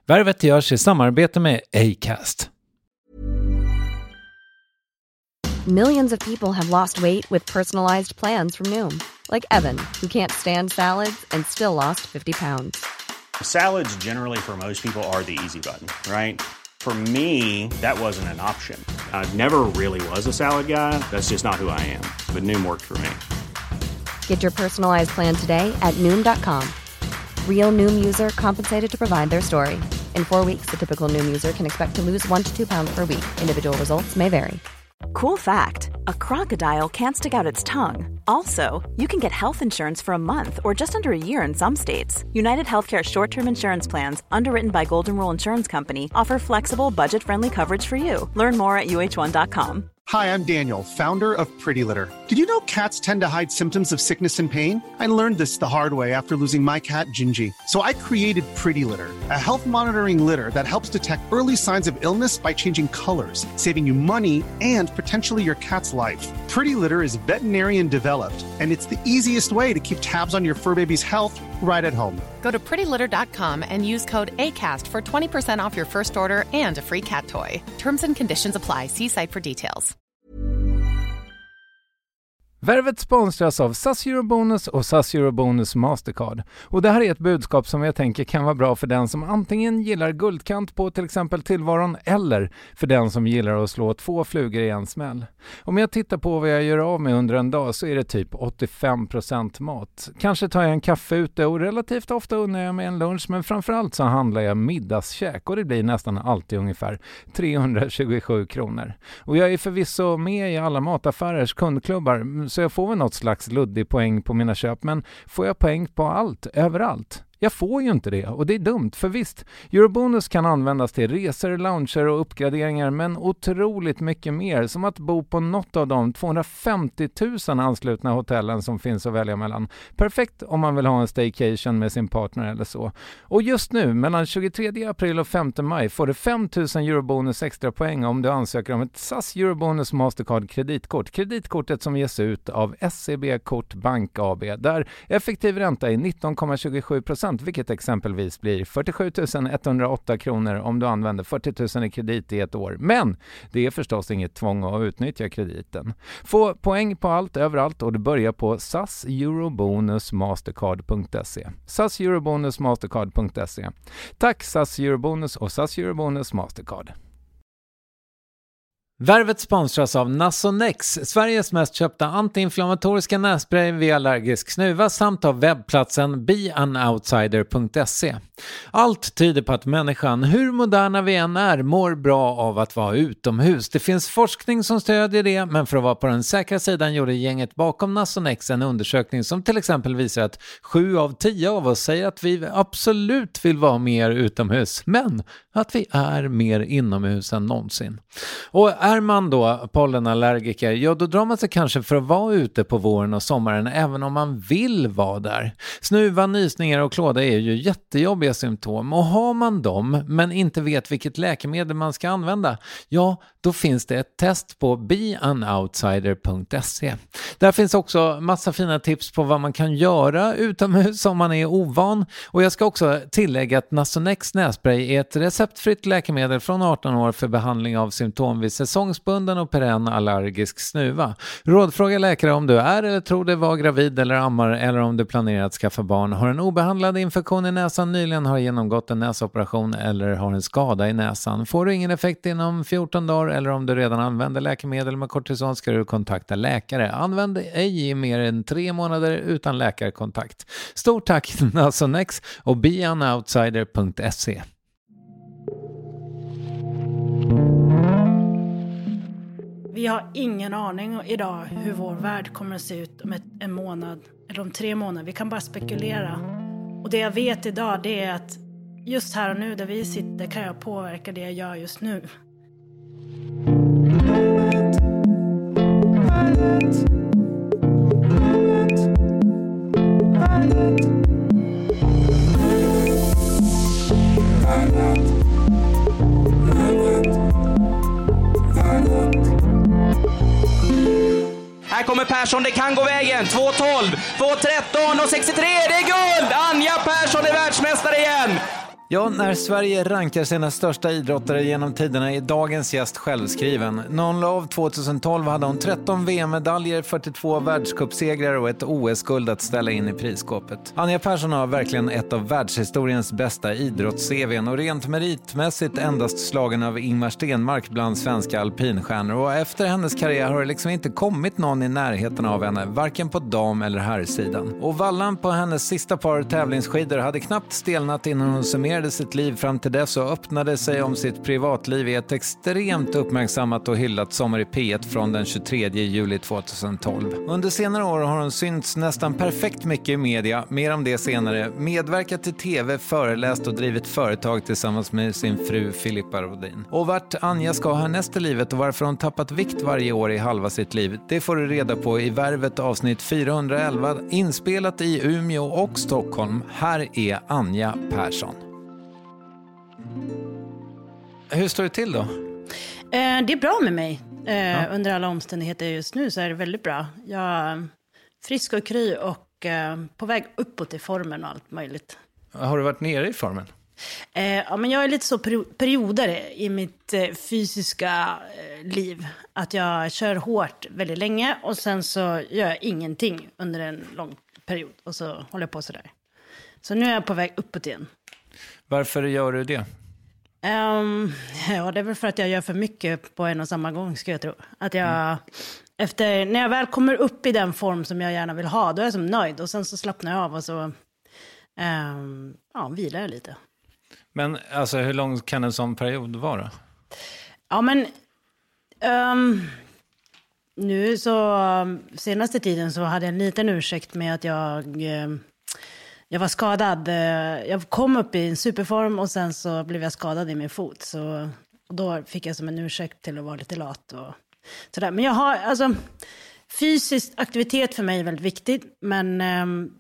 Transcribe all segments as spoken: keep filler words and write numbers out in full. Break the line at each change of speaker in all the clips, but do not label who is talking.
Värvet görs i samarbete med Acast.
Millions of people have lost weight with personalized plans from Noom. Like Evan, who can't stand salads and still lost fifty pounds.
Salads generally for most people are the easy button, right? For me, that wasn't an option. I never really was a salad guy. That's just not who I am. But Noom worked for me.
Get your personalized plan today at Noom dot com. Real Noom user compensated to provide their story. In four weeks, the typical Noom user can expect to lose one to two pounds per week. Individual results may vary.
Cool fact, a crocodile can't stick out its tongue. Also, you can get health insurance for a month or just under a year in some states. United Healthcare short-term insurance plans, underwritten by Golden Rule Insurance Company, offer flexible, budget-friendly coverage for you. Learn more at U H one dot com.
Hi, I'm Daniel, founder of Pretty Litter. Did you know cats tend to hide symptoms of sickness and pain? I learned this the hard way after losing my cat, Gingy. So I created Pretty Litter, a health monitoring litter that helps detect early signs of illness by changing colors, saving you money and potentially your cat's life. Pretty Litter is veterinarian developed, and it's the easiest way to keep tabs on your fur baby's health right at home.
Go to pretty litter dot com and use code ACAST for twenty percent off your first order and a free cat toy. Terms and conditions apply. See site for details.
Värvet sponsras av S A S Eurobonus och S A S Eurobonus Mastercard. Och det här är ett budskap som jag tänker kan vara bra för den som antingen gillar guldkant på till exempel tillvaron eller för den som gillar att slå två flugor i en smäll. Om jag tittar på vad jag gör av med under en dag så är det typ åttiofem procent mat. Kanske tar jag en kaffe ute och relativt ofta unnar jag med en lunch, men framförallt så handlar jag middagskäk och det blir nästan alltid ungefär trehundratjugosju kronor. Och jag är förvisso med i alla mataffärers kundklubbar, så jag får väl något slags luddig poäng på mina köp, men får jag poäng på allt, överallt? Jag får ju inte det och det är dumt, för visst, Eurobonus kan användas till resor, lounger och uppgraderingar, men otroligt mycket mer, som att bo på något av de tvåhundrafemtio tusen anslutna hotellen som finns att välja mellan. Perfekt om man vill ha en staycation med sin partner eller så. Och just nu, mellan tjugotredje april och femte maj, får du fem tusen Eurobonus extra poäng om du ansöker om ett S A S Eurobonus Mastercard kreditkort. Kreditkortet som ges ut av S E B Kort Bank A B, där effektiv ränta är nitton komma tjugosju procent, vilket exempelvis blir fyrtiosju tusen etthundraåtta kronor om du använder fyrtio tusen i kredit i ett år. Men det är förstås inget tvång att utnyttja krediten. Få poäng på allt, överallt, och du börjar på S A S Eurobonus Mastercard punkt se. S A S Eurobonus Mastercard punkt se. Tack S A S Eurobonus och S A S Eurobonus Mastercard. Värvet sponsras av Nasonex, Sveriges mest köpta antiinflammatoriska nässpray vid allergisk snuva, samt av webbplatsen be an outsider punkt se. Allt tyder på att människan, hur moderna vi än är, mår bra av att vara utomhus. Det finns forskning som stödjer det, men för att vara på den säkra sidan gjorde gänget bakom Nasonex en undersökning som till exempel visar att sju av tio av oss säger att vi absolut vill vara mer utomhus, men att vi är mer inomhus än någonsin. Och är man då pollenallergiker, ja då drar man sig kanske för att vara ute på våren och sommaren även om man vill vara där. Snuva, nysningar och klåda är ju jättejobbiga symptom, och har man dem men inte vet vilket läkemedel man ska använda, ja då finns det ett test på be an outsider punkt se. Där finns också massa fina tips på vad man kan göra utomhus om man är ovan, och jag ska också tillägga att Nasonex nässpray är ett receptfritt läkemedel från arton år för behandling av symptom vid säsongsbunden och perenn allergisk snuva. Rådfråga läkare om du är eller tror dig vara gravid eller ammar, eller om du planerar att skaffa barn, har en obehandlad infektion i näsan, nyligen har genomgått en näsoperation eller har en skada i näsan. Får du ingen effekt inom fjorton dagar eller om du redan använder läkemedel med kortison ska du kontakta läkare. Använd ej i mer än tre månader utan läkarkontakt. Stort tack Nasonex och be an outsider punkt se.
Vi har ingen aning idag hur vår värld kommer att se ut om ett, en månad eller om tre månader. Vi kan bara spekulera. Och det jag vet idag, det är att just här och nu där vi sitter kan jag påverka det jag gör just nu.
Här kommer Persson, det kan gå vägen. två tolv, två tretton och sextiotre, det är guld! Anja Persson är världsmästare igen!
Ja, när Sverige rankar sina största idrottare genom tiderna är dagens gäst självskriven. När hon la av tjugohundratolv hade hon tretton V M-medaljer, fyrtiotvå världscupsegrar och ett O S-guld att ställa in i prisskåpet. Anja Persson har verkligen ett av världshistoriens bästa idrotts-C V:n och rent meritmässigt endast slagen av Ingmar Stenmark bland svenska alpinstjärnor. Och efter hennes karriär har det liksom inte kommit någon i närheten av henne, varken på dam- eller herrsidan. Och vallan på hennes sista par tävlingsskidor hade knappt stelnat innan hon summerade sitt liv fram till dess och öppnade sig om sitt privatliv i ett extremt uppmärksammat och hyllat Sommar i P ett från den tjugotredje juli tjugohundratolv. Under senare år har hon synts nästan perfekt mycket i media, mer om det senare, medverkat till tv, föreläst och drivit företag tillsammans med sin fru Filippa Rodin. Och vart Anja ska härnäst i livet och varför hon tappat vikt varje år i halva sitt liv, det får du reda på i Värvet avsnitt fyrahundraelva, inspelat i Umeå och Stockholm. Här är Anja Persson. Hur står det till då?
Eh, det är bra med mig. Eh,
ja.
Under alla omständigheter just nu så är det väldigt bra. Jag är frisk och kry och eh, på väg uppåt i formen och allt möjligt.
Har du varit nere i formen?
Eh, ja, men jag är lite så perioder i mitt eh, fysiska eh, liv. Att jag kör hårt väldigt länge och sen så gör jag ingenting under en lång period. Och så håller jag på sådär. Så nu är jag på väg uppåt igen.
Varför gör du det?
Um, ja, det är väl för att jag gör för mycket på en och samma gång, ska jag tro. Att jag, mm. efter, när jag väl kommer upp i den form som jag gärna vill ha, då är jag som nöjd. Och sen så slappnar jag av och så um, ja, vilar jag lite.
Men alltså, hur lång kan en sån period vara?
Ja, men um, nu så senaste tiden så hade jag en liten ursäkt med att jag... Um, Jag var skadad. Jag kom upp i en superform och sen så blev jag skadad i min fot. Så och då fick jag som en ursäkt till att vara lite lat och sådär. Men jag har, alltså, fysisk aktivitet för mig är väldigt viktigt. Men um,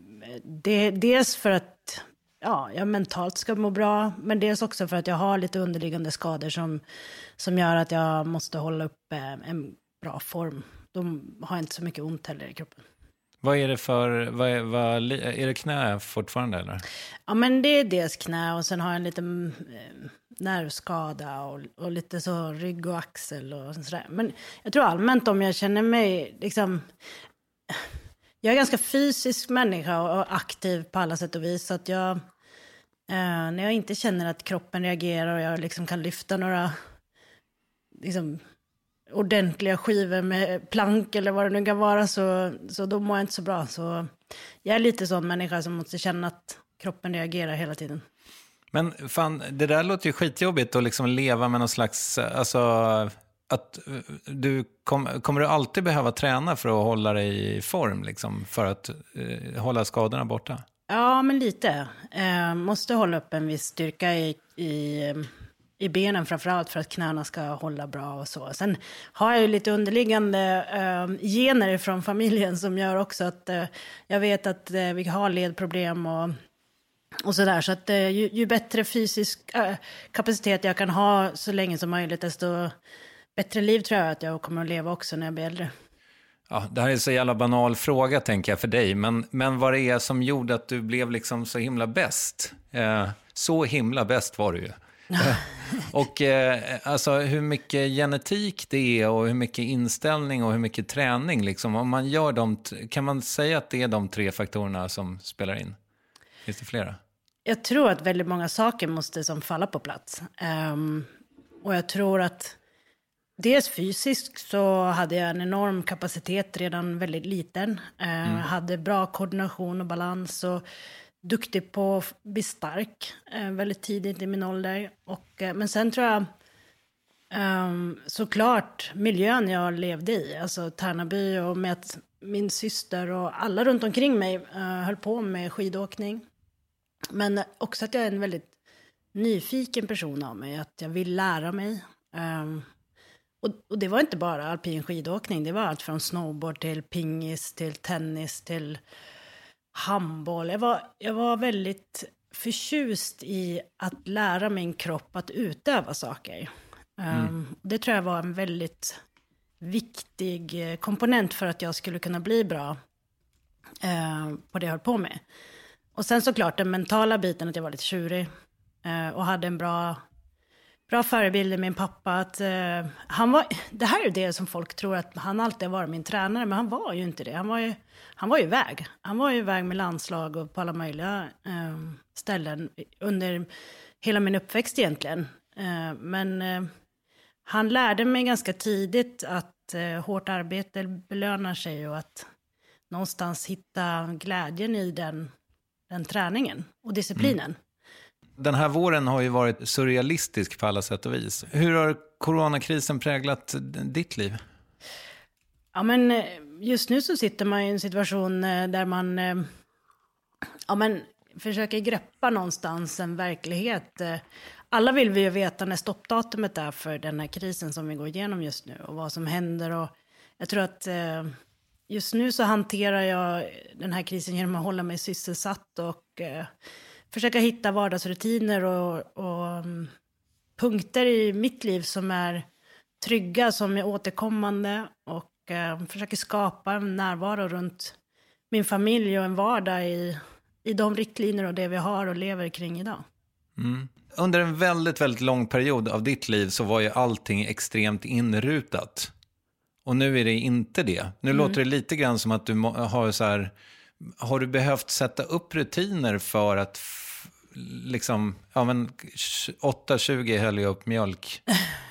det, dels för att ja, jag mentalt ska må bra. Men dels också för att jag har lite underliggande skador som, som gör att jag måste hålla upp en bra form. Då har jag inte så mycket ont heller i kroppen.
Vad är det för, vad är, vad, är det knä fortfarande eller?
Ja, men det är dels knä och sen har jag en liten eh, nervskada och, och lite så rygg och axel och sådär. Men jag tror allmänt om jag känner mig liksom, jag är ganska fysisk människa och, och aktiv på alla sätt och vis. Så att jag, eh, när jag inte känner att kroppen reagerar och jag liksom kan lyfta några liksom ordentliga skivor med plank eller vad det nu kan vara, så, så då mår jag inte så bra. Så jag är lite sån människa som måste känna att kroppen reagerar hela tiden.
Men fan, det där låter ju skitjobbigt att liksom leva med någon slags, alltså att du kom, kommer du alltid behöva träna för att hålla dig i form liksom, för att eh, hålla skadorna borta?
Ja, men lite. Eh, måste hålla upp en viss styrka i, i i benen framförallt för att knäna ska hålla bra och så. Sen har jag ju lite underliggande eh, gener från familjen som gör också att eh, jag vet att eh, vi har ledproblem och, och sådär. Så att eh, ju, ju bättre fysisk eh, kapacitet jag kan ha så länge som möjligt, desto bättre liv tror jag att jag kommer att leva också när jag blir äldre.
Ja, det här är så jävla banal fråga tänker jag för dig. Men, men vad det är som gjorde att du blev liksom så himla bäst? Eh, så himla bäst var du ju. Och eh, alltså hur mycket genetik det är och hur mycket inställning och hur mycket träning liksom, om man gör dem, kan man säga att det är de tre faktorerna som spelar in? Finns det flera?
Jag tror att väldigt många saker måste som falla på plats. Um, och jag tror att dels fysiskt så hade jag en enorm kapacitet redan väldigt liten. Uh, mm. Hade bra koordination och balans och duktig på att bli stark eh, väldigt tidigt i min ålder. Och, eh, men sen tror jag um, såklart miljön jag levde i. Alltså Tärnaby och med att min syster och alla runt omkring mig uh, höll på med skidåkning. Men också att jag är en väldigt nyfiken person av mig. Att jag vill lära mig. Um, och, och det var inte bara alpin skidåkning. Det var allt från snowboard till pingis till tennis till handboll. Jag var, jag var väldigt förtjust i att lära min kropp att utöva saker. Mm. Um, det tror jag var en väldigt viktig komponent för att jag skulle kunna bli bra uh, på det jag höll på med. Och sen såklart den mentala biten, att jag var lite tjurig. Eh, och hade en bra, bra förebild i min pappa. Att, eh, han var, det här är det som folk tror att han alltid har varit min tränare. Men han var ju inte det. Han var ju, han var ju iväg. Han var ju iväg med landslag och på alla möjliga eh, ställen under hela min uppväxt egentligen. Eh, men eh, han lärde mig ganska tidigt att eh, hårt arbete belönar sig och att någonstans hitta glädjen i den, den träningen och disciplinen. Mm.
Den här våren har ju varit surrealistisk på alla sätt och vis. Hur har coronakrisen präglat ditt liv?
Ja, men just nu så sitter man i en situation där man ja, men försöker greppa någonstans en verklighet. Alla vill vi ju veta när stoppdatumet är för den här krisen som vi går igenom just nu och vad som händer. Och jag tror att just nu så hanterar jag den här krisen genom att hålla mig sysselsatt och eh, försöka hitta vardagsrutiner och, och um, punkter i mitt liv som är trygga, som är återkommande och eh, försöker skapa en närvaro runt min familj och en vardag i, i de riktlinjer och det vi har och lever kring idag.
Mm. Under en väldigt, väldigt lång period av ditt liv så var ju allting extremt inrutat. Och nu är det inte det. Nu mm. låter det lite grann som att du har så här, har du behövt sätta upp rutiner för att f- liksom, ja men åtta tjugo häller jag upp mjölk.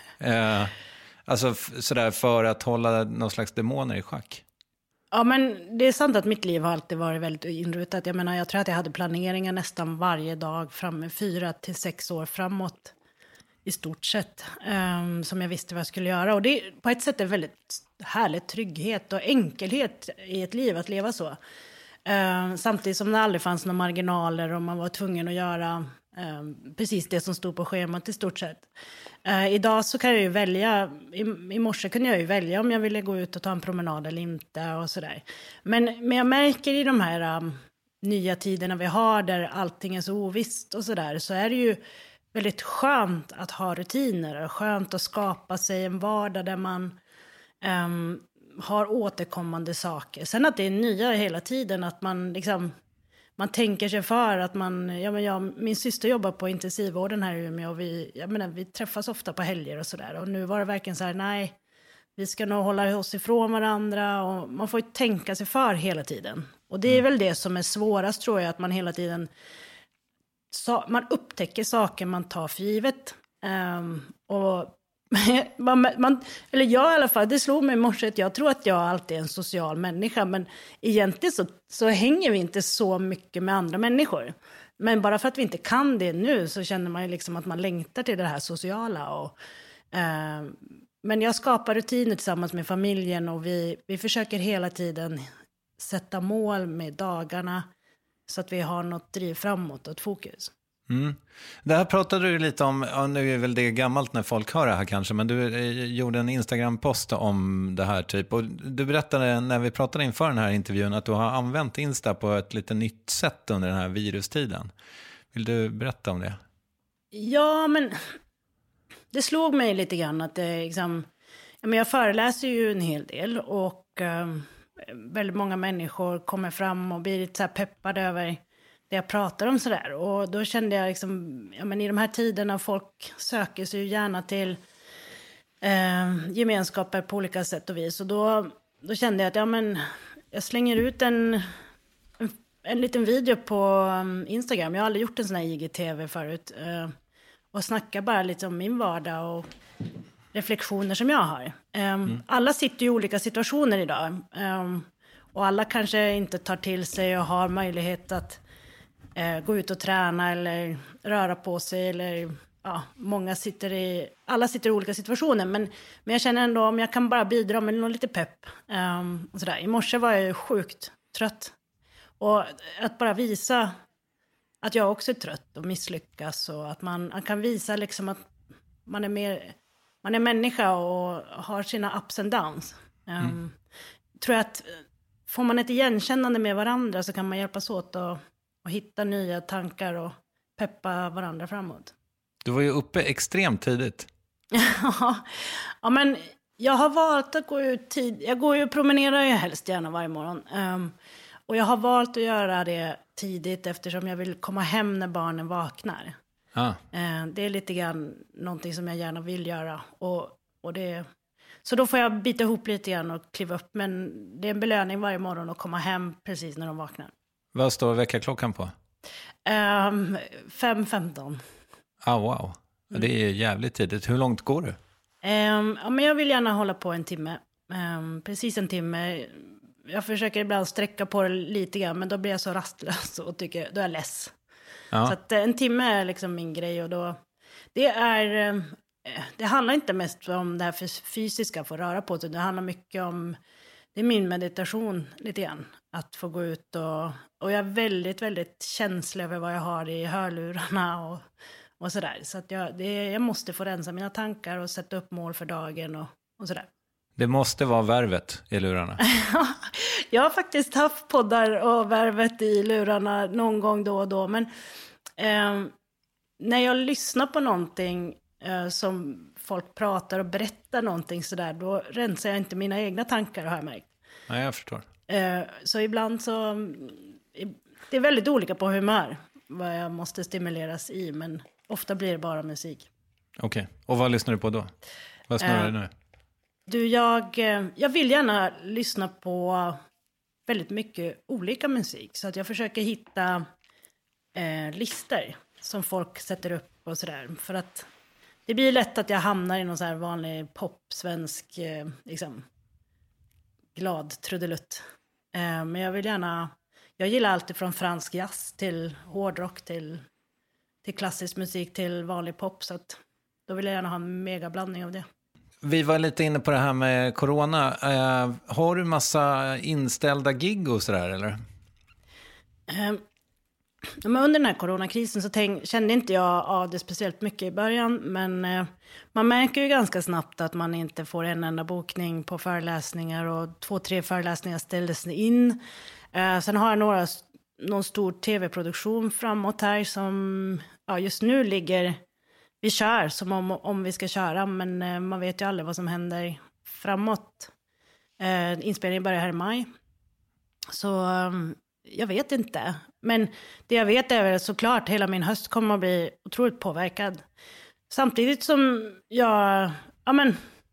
eh, alltså f- sådär för att hålla någon slags demoner i schack.
Ja, men det är sant att mitt liv har alltid varit väldigt inrutat. Jag menar, jag tror att jag hade planeringar nästan varje dag fram fyra till sex år framåt. I stort sett, um, som jag visste vad jag skulle göra. Och det är på ett sätt en väldigt härlig trygghet och enkelhet i ett liv att leva så. Uh, samtidigt som det aldrig fanns några marginaler och man var tvungen att göra um, precis det som stod på schemat i stort sett. Uh, idag så kan jag ju välja, i, i morse kunde jag ju välja om jag ville gå ut och ta en promenad eller inte och sådär. Men, men jag märker i de här um, nya tiderna vi har där allting är så ovisst och sådär, så är det ju väldigt skönt att ha rutiner. Skönt att skapa sig en vardag där man um, har återkommande saker. Sen att det är nya hela tiden. Att man liksom, man tänker sig för att man, ja men jag, min syster jobbar på intensivvården här i Umeå. Och vi, jag menar, vi träffas ofta på helger och sådär. Och nu var det verkligen så här, nej, vi ska nog hålla oss ifrån varandra. Och man får ju tänka sig för hela tiden. Och det är väl det som är svårast, tror jag, att man hela tiden... Så, man upptäcker saker man tar för givet. Um, och man, man, eller jag i alla fall, det slog mig i morse att jag tror att jag alltid är en social människa. Men egentligen så, så hänger vi inte så mycket med andra människor. Men bara för att vi inte kan det nu så känner man ju liksom att man längtar till det här sociala. Och, um, men jag skapar rutiner tillsammans med familjen och vi, vi försöker hela tiden sätta mål med dagarna. Så att vi har något driv framåt och ett fokus.
Mm. Det här pratade du lite om, ja, nu är väl det gammalt när folk hör det här kanske, men du eh, gjorde en Instagram-post om det här typ. Och du berättade när vi pratade inför den här intervjun att du har använt Insta på ett lite nytt sätt under den här virustiden. Vill du berätta om det?
Ja, men det slog mig lite grann att det liksom, ja, men jag föreläser ju en hel del och... Eh, väldigt många människor kommer fram och blir lite så här peppade över det jag pratar om sådär. Och då kände jag liksom, ja men i de här tiderna folk söker sig ju gärna till eh, gemenskaper på olika sätt och vis. Och då, då kände jag att ja men jag slänger ut en, en, en liten video på Instagram. Jag har aldrig gjort en sån här I G T V förut. Eh, och snackar bara lite om min vardag och reflektioner som jag har. Um, mm. Alla sitter i olika situationer idag. Um, och alla kanske inte tar till sig och har möjlighet att uh, gå ut och träna eller röra på sig. Eller, ja, många sitter i, alla sitter i olika situationer. Men, men jag känner ändå om jag kan bara bidra med något lite pepp. Um, och sådär. I morse var jag sjukt trött. Och att bara visa att jag också är trött och misslyckas. Och att man, man kan visa liksom att man är mer... Man är människa och har sina ups and downs. Um, mm. Tror jag att får man ett igenkännande med varandra så kan man hjälpas åt att, att hitta nya tankar och peppa varandra framåt.
Du var ju uppe extremt tidigt.
Ja, men jag har valt att gå ut tid. Jag går ju och promenerar ju helst gärna varje morgon. Um, och jag har valt att göra det tidigt eftersom jag vill komma hem när barnen vaknar.
Ah.
Eh, det är lite grann någonting som jag gärna vill göra. Och, och det, så då får jag bita ihop lite grann och kliva upp. Men det är en belöning varje morgon att komma hem precis när de vaknar.
Vad står väckarklockan på?
Um, fem femton.
Ah, wow. Det är jävligt tidigt. Hur långt går du?
Um, ja, men jag vill gärna hålla på en timme. Um, precis en timme. Jag försöker ibland sträcka på det lite grann, men då blir jag så rastlös och tycker, då är jag less.
Ja.
Så att en timme är liksom min grej och då, det är, um, det handlar inte mest om det här fysiska, få röra på sig. Det handlar mycket om, det är min meditation lite grann. Att få gå ut och, och jag är väldigt, väldigt känslig över vad jag har i hörlurarna och, och sådär. Så att jag, det, jag måste få rensa mina tankar och sätta upp mål för dagen och, och sådär.
Det måste vara värvet i lurarna.
Jag har faktiskt haft poddar och värvet i lurarna någon gång då och då. Men eh, när jag lyssnar på någonting eh, som folk pratar och berättar någonting sådär, då rensar jag inte mina egna tankar, har jag märkt.
Nej, jag förstår.
Eh, så ibland så, det är väldigt olika på humör vad jag måste stimuleras i, men ofta blir det bara musik.
Okej, okay. Och vad lyssnar du på då? Vad snurrar du nu?
Du, jag, jag vill gärna lyssna på väldigt mycket olika musik. Så att jag försöker hitta eh, listor som folk sätter upp och sådär. För att det blir lätt att jag hamnar i någon så här vanlig pop, svensk, eh, liksom, glad trudelutt. Eh, men jag vill gärna, jag gillar alltid från fransk jazz till hårdrock till, till klassisk musik till vanlig pop. Så att då vill jag gärna ha en megablandning av det.
Vi var lite inne på det här med corona. Uh, har du massa inställda gig och sådär, eller?
Um, men under den här coronakrisen så tänk, kände inte jag av det speciellt mycket i början. Men uh, man märker ju ganska snabbt att man inte får en enda bokning på föreläsningar. Och två, tre föreläsningar ställdes in. Uh, sen har jag några, någon stor tv-produktion framåt här som ja, just nu ligger... Vi kör som om, om vi ska köra, men eh, man vet ju aldrig vad som händer framåt. Eh, inspelningen börjar här i maj. Så eh, jag vet inte. Men det jag vet är väl såklart hela min höst kommer att bli otroligt påverkad. Samtidigt som jag, ja men,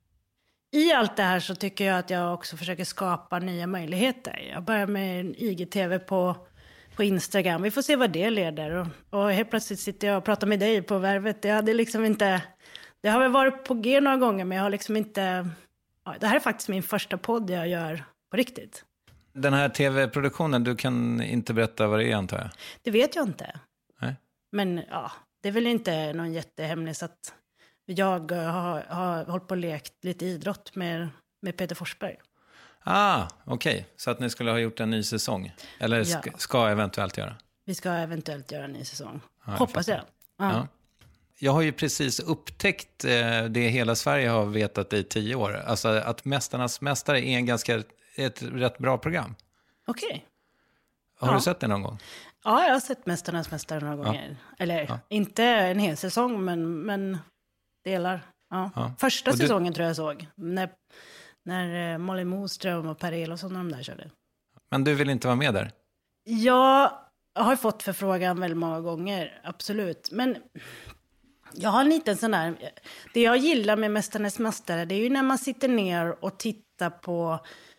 i allt det här så tycker jag att jag också försöker skapa nya möjligheter. Jag börjar med en I G T V på... på Instagram. Vi får se vad det leder. Och, och helt plötsligt sitter jag och pratar med dig på värvet. Det hade liksom inte... Det har väl varit på G några gånger, men jag har liksom inte... Ja, det här är faktiskt min första podd jag gör på riktigt.
Den här tv-produktionen, du kan inte berätta vad det är, antar jag?
Det vet jag inte.
Nej.
Men ja, det är väl inte någon jättehemlis att jag har, har hållit på och lekt lite idrott med, med Peter Forsberg.
Ah, okej. Okay. Så att ni skulle ha gjort en ny säsong? Eller ska, ja. ska eventuellt göra?
Vi ska eventuellt göra en ny säsong.
Ja,
hoppas jag.
Ja. Ja. Jag har ju precis upptäckt eh, det hela Sverige har vetat i tio år. Alltså att Mästarnas mästare är en ganska, ett rätt bra program.
Okej. Okay.
Har
ja.
du sett det någon gång?
Ja, jag har sett Mästarnas mästare några gånger. Ja. Eller ja. inte en hel säsong, men, men delar. Ja. Ja. Första du... säsongen tror jag såg. När... När Molly Moström och Per Elofsson och de där körde.
Men du vill inte vara med där?
Jag har fått förfrågan väldigt många gånger, absolut. Men jag har en liten sån där... Det jag gillar med Mästarnas mästare, det är ju när man sitter ner och tittar på...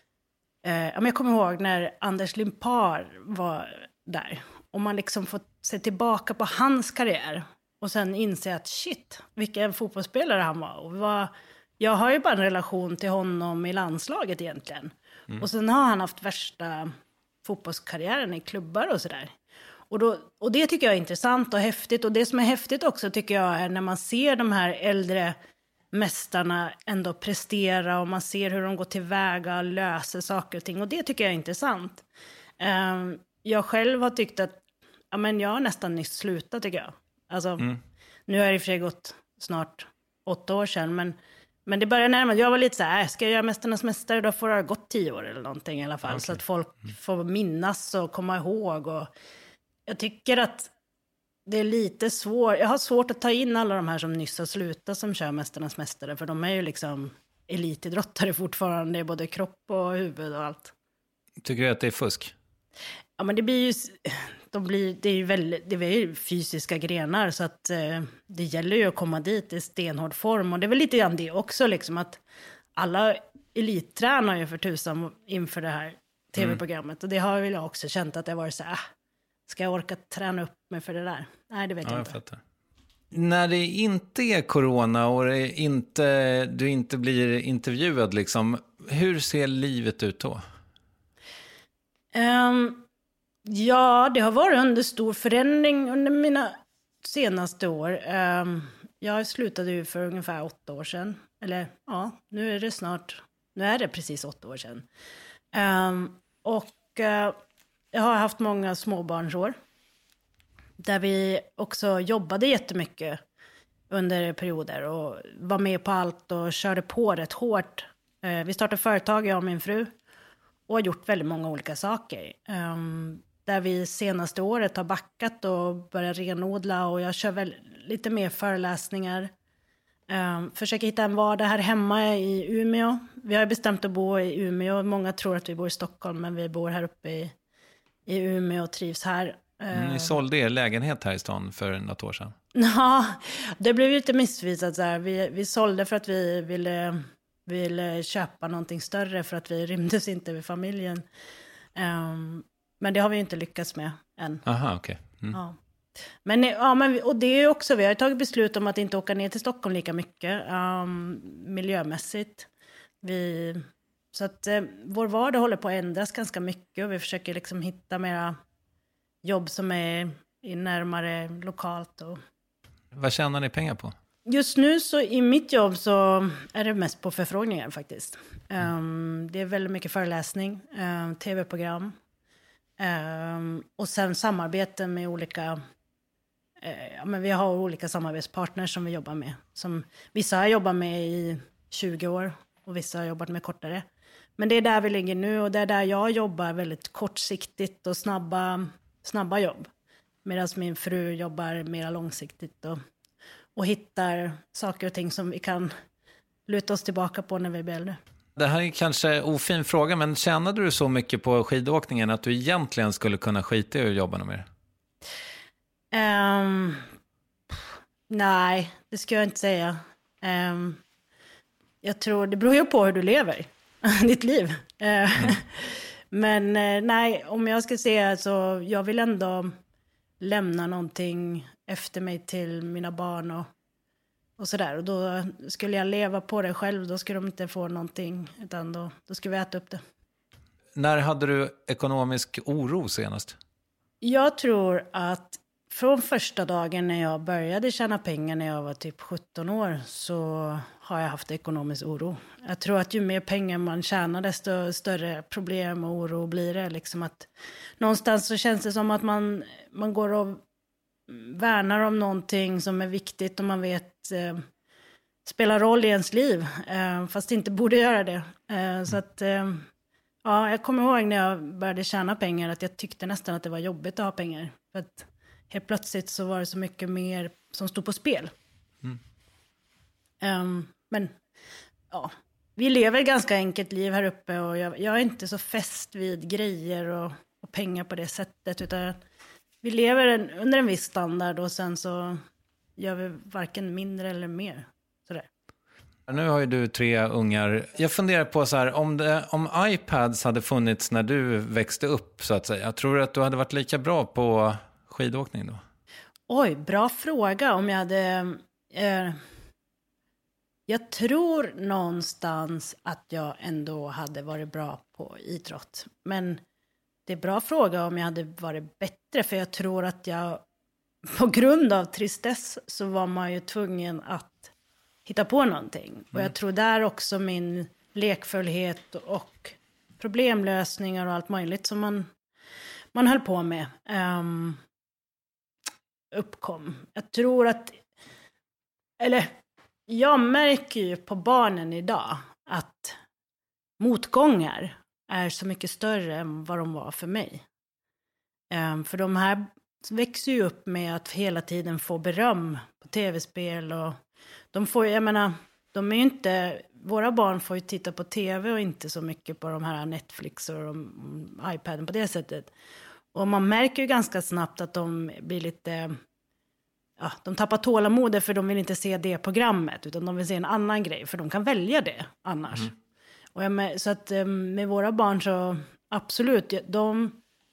Eh, jag kommer ihåg när Anders Limpar var där. Och man liksom får se tillbaka på hans karriär. Och sen inse att shit, vilken fotbollsspelare han var. Och vad... Jag har ju bara en relation till honom i landslaget egentligen. Mm. Och sen har han haft värsta fotbollskarriären i klubbar och sådär. Och, då, och det tycker jag är intressant och häftigt. Och det som är häftigt också tycker jag är när man ser de här äldre mästarna ändå prestera. Och man ser hur de går tillväga och löser saker och ting. Och det tycker jag är intressant. Um, jag själv har tyckt att ja, men jag har nästan nyss slutat tycker jag. Alltså, mm. Nu har det i och för sig gått snart åtta år sedan. Men... Men det börjar närmare. Jag var lite så här, ska jag göra Mästarnas mästare, då får det ha gått tio år eller någonting i alla fall. Okay. Så att folk får minnas och komma ihåg. Och jag tycker att det är lite svårt. Jag har svårt att ta in alla de här som nyss har slutat som kör Mästarnas mästare. För de är ju liksom elitidrottare fortfarande. Det är både kropp och huvud och allt.
Tycker du att det är fusk?
Ja, men det blir ju... de blir, det är ju väldigt, det är ju fysiska grenar så att eh, det gäller ju att komma dit i stenhård form. Och det är väl lite grann det också liksom att alla elittränar ju för tusan inför det här tv-programmet. Mm. Och det har jag också känt att det har varit så här, äh, ska jag orka träna upp mig för det där? Nej, det vet ja, jag inte. Jag fattar.
När det inte är corona och det inte, du inte blir intervjuad, liksom, hur ser livet ut då?
Um, ja, det har varit under stor förändring under mina senaste år. Um, jag slutade ju för ungefär åtta år sedan. Eller ja, nu är det snart, nu är det precis åtta år sedan. Um, och uh, jag har haft många småbarnsår. Där vi också jobbade jättemycket under perioder och var med på allt och körde på rätt hårt. Uh, vi startade företag, jag och min fru. Och har gjort väldigt många olika saker. Um, där vi senaste året har backat och börjat renodla. Och jag kör väl lite mer föreläsningar. Um, försöker hitta en vardag här hemma i Umeå. Vi har bestämt att bo i Umeå. Många tror att vi bor i Stockholm. Men vi bor här uppe i, i Umeå och trivs här.
Mm, ni sålde er lägenhet här i stan för något år sedan.
Ja, det blev lite missvisat. Så här. Vi, vi sålde för att vi ville... ville köpa någonting större för att vi rymdes inte vid familjen. Um, men det har vi ju inte lyckats med än.
Aha, okej. Okay. Mm.
Ja. Men, ja, men, och det är också, vi har tagit beslut om att inte åka ner till Stockholm lika mycket. Um, miljömässigt. Vi, så att eh, vår vardag håller på att ändras ganska mycket. Och vi försöker liksom hitta mera jobb som är i närmare lokalt. Och...
Vad tjänar ni pengar på?
Just nu så i mitt jobb så är det mest på förfrågningar faktiskt. Um, det är väldigt mycket föreläsning, um, tv-program. Um, och sen samarbete med olika... Uh, ja, men vi har olika samarbetspartners som vi jobbar med. Som, vissa har jobbat med i tjugo år och vissa har jobbat med kortare. Men det är där vi ligger nu och det är där jag jobbar väldigt kortsiktigt och snabba, snabba jobb. Medan min fru jobbar mer långsiktigt och... Och hittar saker och ting som vi kan luta oss tillbaka på när vi blir äldre.
Det här är kanske en ofin fråga, men tjänade du så mycket på skidåkningen att du egentligen skulle kunna skita i att jobba med det?
Um, nej, det ska jag inte säga. Um, jag tror, det beror ju på hur du lever. Ditt liv. Mm. Men nej, om jag ska säga så, jag vill ändå lämna någonting efter mig till mina barn och, och sådär. Och då skulle jag leva på det själv, då skulle de inte få någonting, utan då, då skulle vi äta upp det.
När hade du ekonomisk oro senast?
Jag tror att från första dagen när jag började tjäna pengar när jag var typ sjutton år så har jag haft ekonomisk oro. Jag tror att ju mer pengar man tjänar desto större problem och oro blir det. Liksom att någonstans så känns det som att man, man går och värnar om någonting som är viktigt och man vet eh, spelar roll i ens liv. Eh, fast inte borde göra det. Eh, så att... Eh, ja, jag kommer ihåg när jag började tjäna pengar att jag tyckte nästan att det var jobbigt att ha pengar. För att helt plötsligt så var det så mycket mer som stod på spel. Mm. Um, men ja, vi lever ett ganska enkelt liv här uppe och jag, jag är inte så fäst vid grejer och, och pengar på det sättet. Utan vi lever en, under en viss standard och sen så gör vi varken mindre eller mer. Sådär.
Nu har ju du tre ungar. Jag funderar på så här, om, det, om iPads hade funnits när du växte upp så att säga. Jag tror att du hade varit lika bra på skidåkning då?
Oj, bra fråga. Om jag hade... Eh, jag tror någonstans att jag ändå hade varit bra på idrott. Men det är bra fråga om jag hade varit bättre. För jag tror att jag, på grund av tristess så var man ju tvungen att hitta på någonting. Mm. Och jag tror där också min lekfullhet och problemlösningar och allt möjligt som man, man höll på med um, uppkom. Jag tror att, eller jag märker ju på barnen idag att motgångar är så mycket större än vad de var för mig. Um, för de här växer ju upp med att hela tiden få beröm på tv-spel och de får, jag menar, de är ju inte, våra barn får ju titta på tv och inte så mycket på de här Netflix och de, iPaden på det sättet. Och man märker ju ganska snabbt att de blir lite... Ja, de tappar tålamodet för de vill inte se det programmet. Utan de vill se en annan grej. För de kan välja det annars. Mm. Och jag med, så att med våra barn så absolut. De,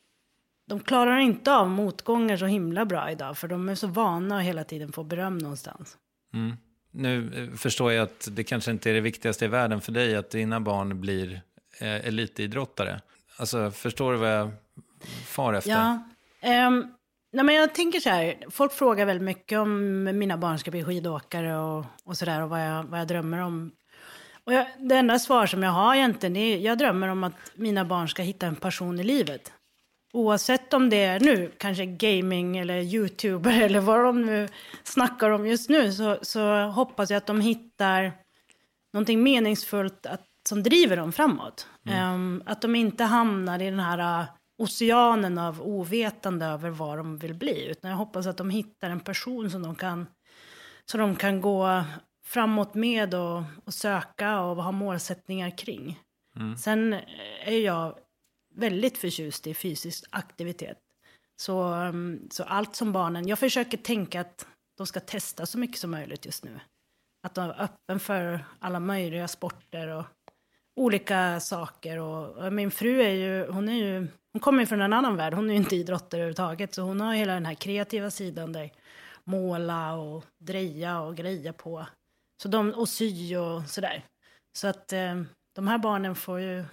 de klarar inte av motgångar så himla bra idag. För de är så vana att hela tiden få beröm någonstans.
Mm. Nu förstår jag att det kanske inte är det viktigaste i världen för dig. Att dina barn blir eh, elitidrottare. Alltså förstår du vad jag far efter?
Ja, um, nej men jag tänker så här, folk frågar väldigt mycket om mina barn ska bli skidåkare och, och sådär och vad jag, vad jag drömmer om. Och jag, det enda svar som jag har egentligen är, jag drömmer om att mina barn ska hitta en passion i livet. Oavsett om det är nu, kanske gaming eller YouTuber eller vad de nu snackar om just nu, så, så hoppas jag att de hittar någonting meningsfullt att, som driver dem framåt. Mm. Um, att de inte hamnar i den här oceanen av ovetande över vad de vill bli. Utan jag hoppas att de hittar en person som de kan, så de kan gå framåt med och, och söka och ha målsättningar kring. Mm. Sen är jag väldigt förtjust i fysisk aktivitet. Så, så allt som barnen... Jag försöker tänka att de ska testa så mycket som möjligt just nu. Att de är öppen för alla möjliga sporter och olika saker. Och, och min fru är ju... Hon, är ju, hon kommer från en annan värld. Hon är ju inte idrottare överhuvudtaget. Så hon har hela den här kreativa sidan där måla och dreja och greja på. Så de, och sy och sådär. Så att eh, de här barnen får ju...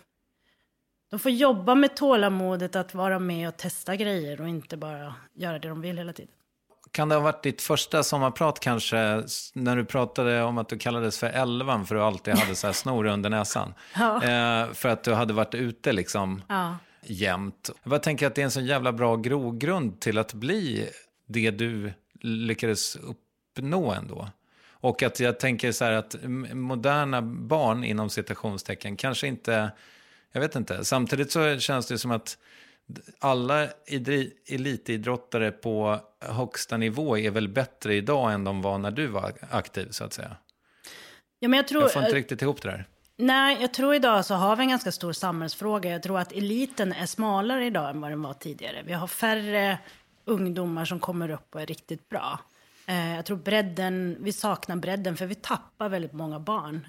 De får jobba med tålamodet att vara med och testa grejer och inte bara göra det de vill hela tiden.
Kan det ha varit ditt första sommarprat kanske när du pratade om att du kallades för elvan för att du alltid hade så här snor under näsan? Ja. Eh, för att du hade varit ute liksom ja. jämt. Jag bara tänker att det är en så jävla bra grogrund till att bli det du lyckades uppnå ändå. Och att jag tänker så här att moderna barn inom citationstecken kanske inte... Jag vet inte. Samtidigt så känns det som att alla elitidrottare på högsta nivå är väl bättre idag än de var när du var aktiv, så att säga.
Ja, men jag, tror,
jag får inte riktigt ihop det där.
Nej, jag tror idag så har vi en ganska stor samhällsfråga. Jag tror att eliten är smalare idag än vad den var tidigare. Vi har färre ungdomar som kommer upp och är riktigt bra. Jag tror bredden, vi saknar bredden för vi tappar väldigt många barn.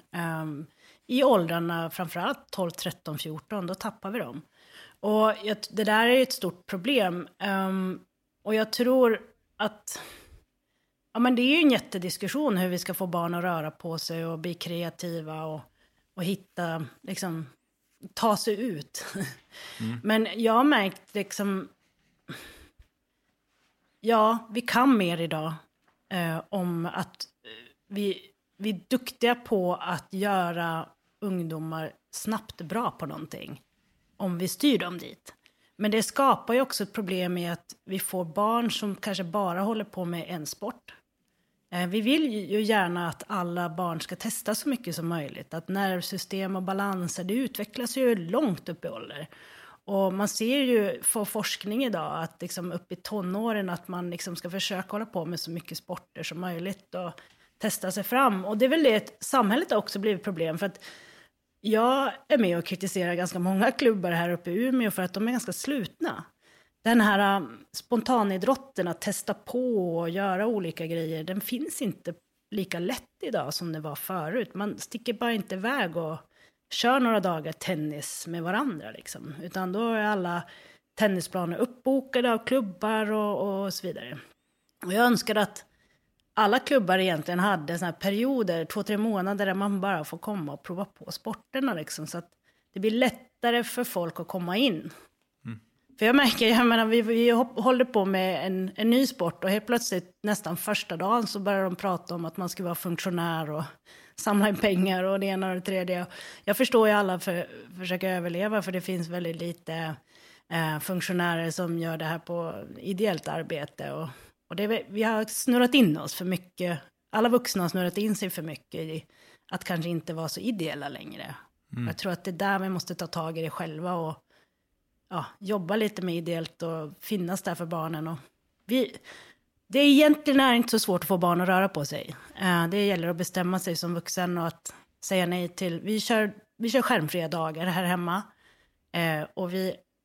I åldrarna framförallt tolv, tretton, fjorton, då tappar vi dem. Och jag, det där är ett stort problem. Um, och jag tror att... Ja, men det är ju en jättediskussion hur vi ska få barn att röra på sig och bli kreativa och, och hitta, liksom, ta sig ut. Mm. Men jag har märkt liksom... Ja, vi kan mer idag eh, om att vi, vi är duktiga på att göra ungdomar snabbt bra på någonting. Om vi styr dem dit. Men det skapar ju också ett problem med att vi får barn som kanske bara håller på med en sport. Eh, vi vill ju gärna att alla barn ska testa så mycket som möjligt. Att nervsystem och balanser, det utvecklas ju långt upp i ålder. Och man ser ju för forskning idag att liksom upp i tonåren att man liksom ska försöka hålla på med så mycket sporter som möjligt och testa sig fram. Och det är väl det samhället har också blivit problem för att jag är med och kritiserar ganska många klubbar här uppe i Umeå för att de är ganska slutna. Den här spontanidrotten att testa på och göra olika grejer, den finns inte lika lätt idag som det var förut. Man sticker bara inte iväg och kör några dagar tennis med varandra liksom. Utan då är alla tennisplaner uppbokade av klubbar och, och så vidare. Och jag önskar att alla klubbar egentligen hade såna här perioder, två, tre månader där man bara får komma och prova på sporterna liksom. Så att det blir lättare för folk att komma in. Mm. För jag märker, jag menar, vi, vi håller på med en, en ny sport och helt plötsligt nästan första dagen så börjar de prata om att man ska vara funktionär och samla in pengar och det ena och det tredje. Jag förstår ju alla för försöka överleva för det finns väldigt lite eh, funktionärer som gör det här på ideellt arbete. Och, och det, vi har snurrat in oss för mycket. Alla vuxna har snurrat in sig för mycket i att kanske inte vara så ideella längre. Mm. Jag tror att det är där vi måste ta tag i det själva och ja, jobba lite med ideellt och finnas där för barnen. Och vi... Det är egentligen är inte så svårt att få barn att röra på sig. Det gäller att bestämma sig som vuxen och att säga nej till... Vi kör, vi kör skärmfria dagar här hemma. Och vi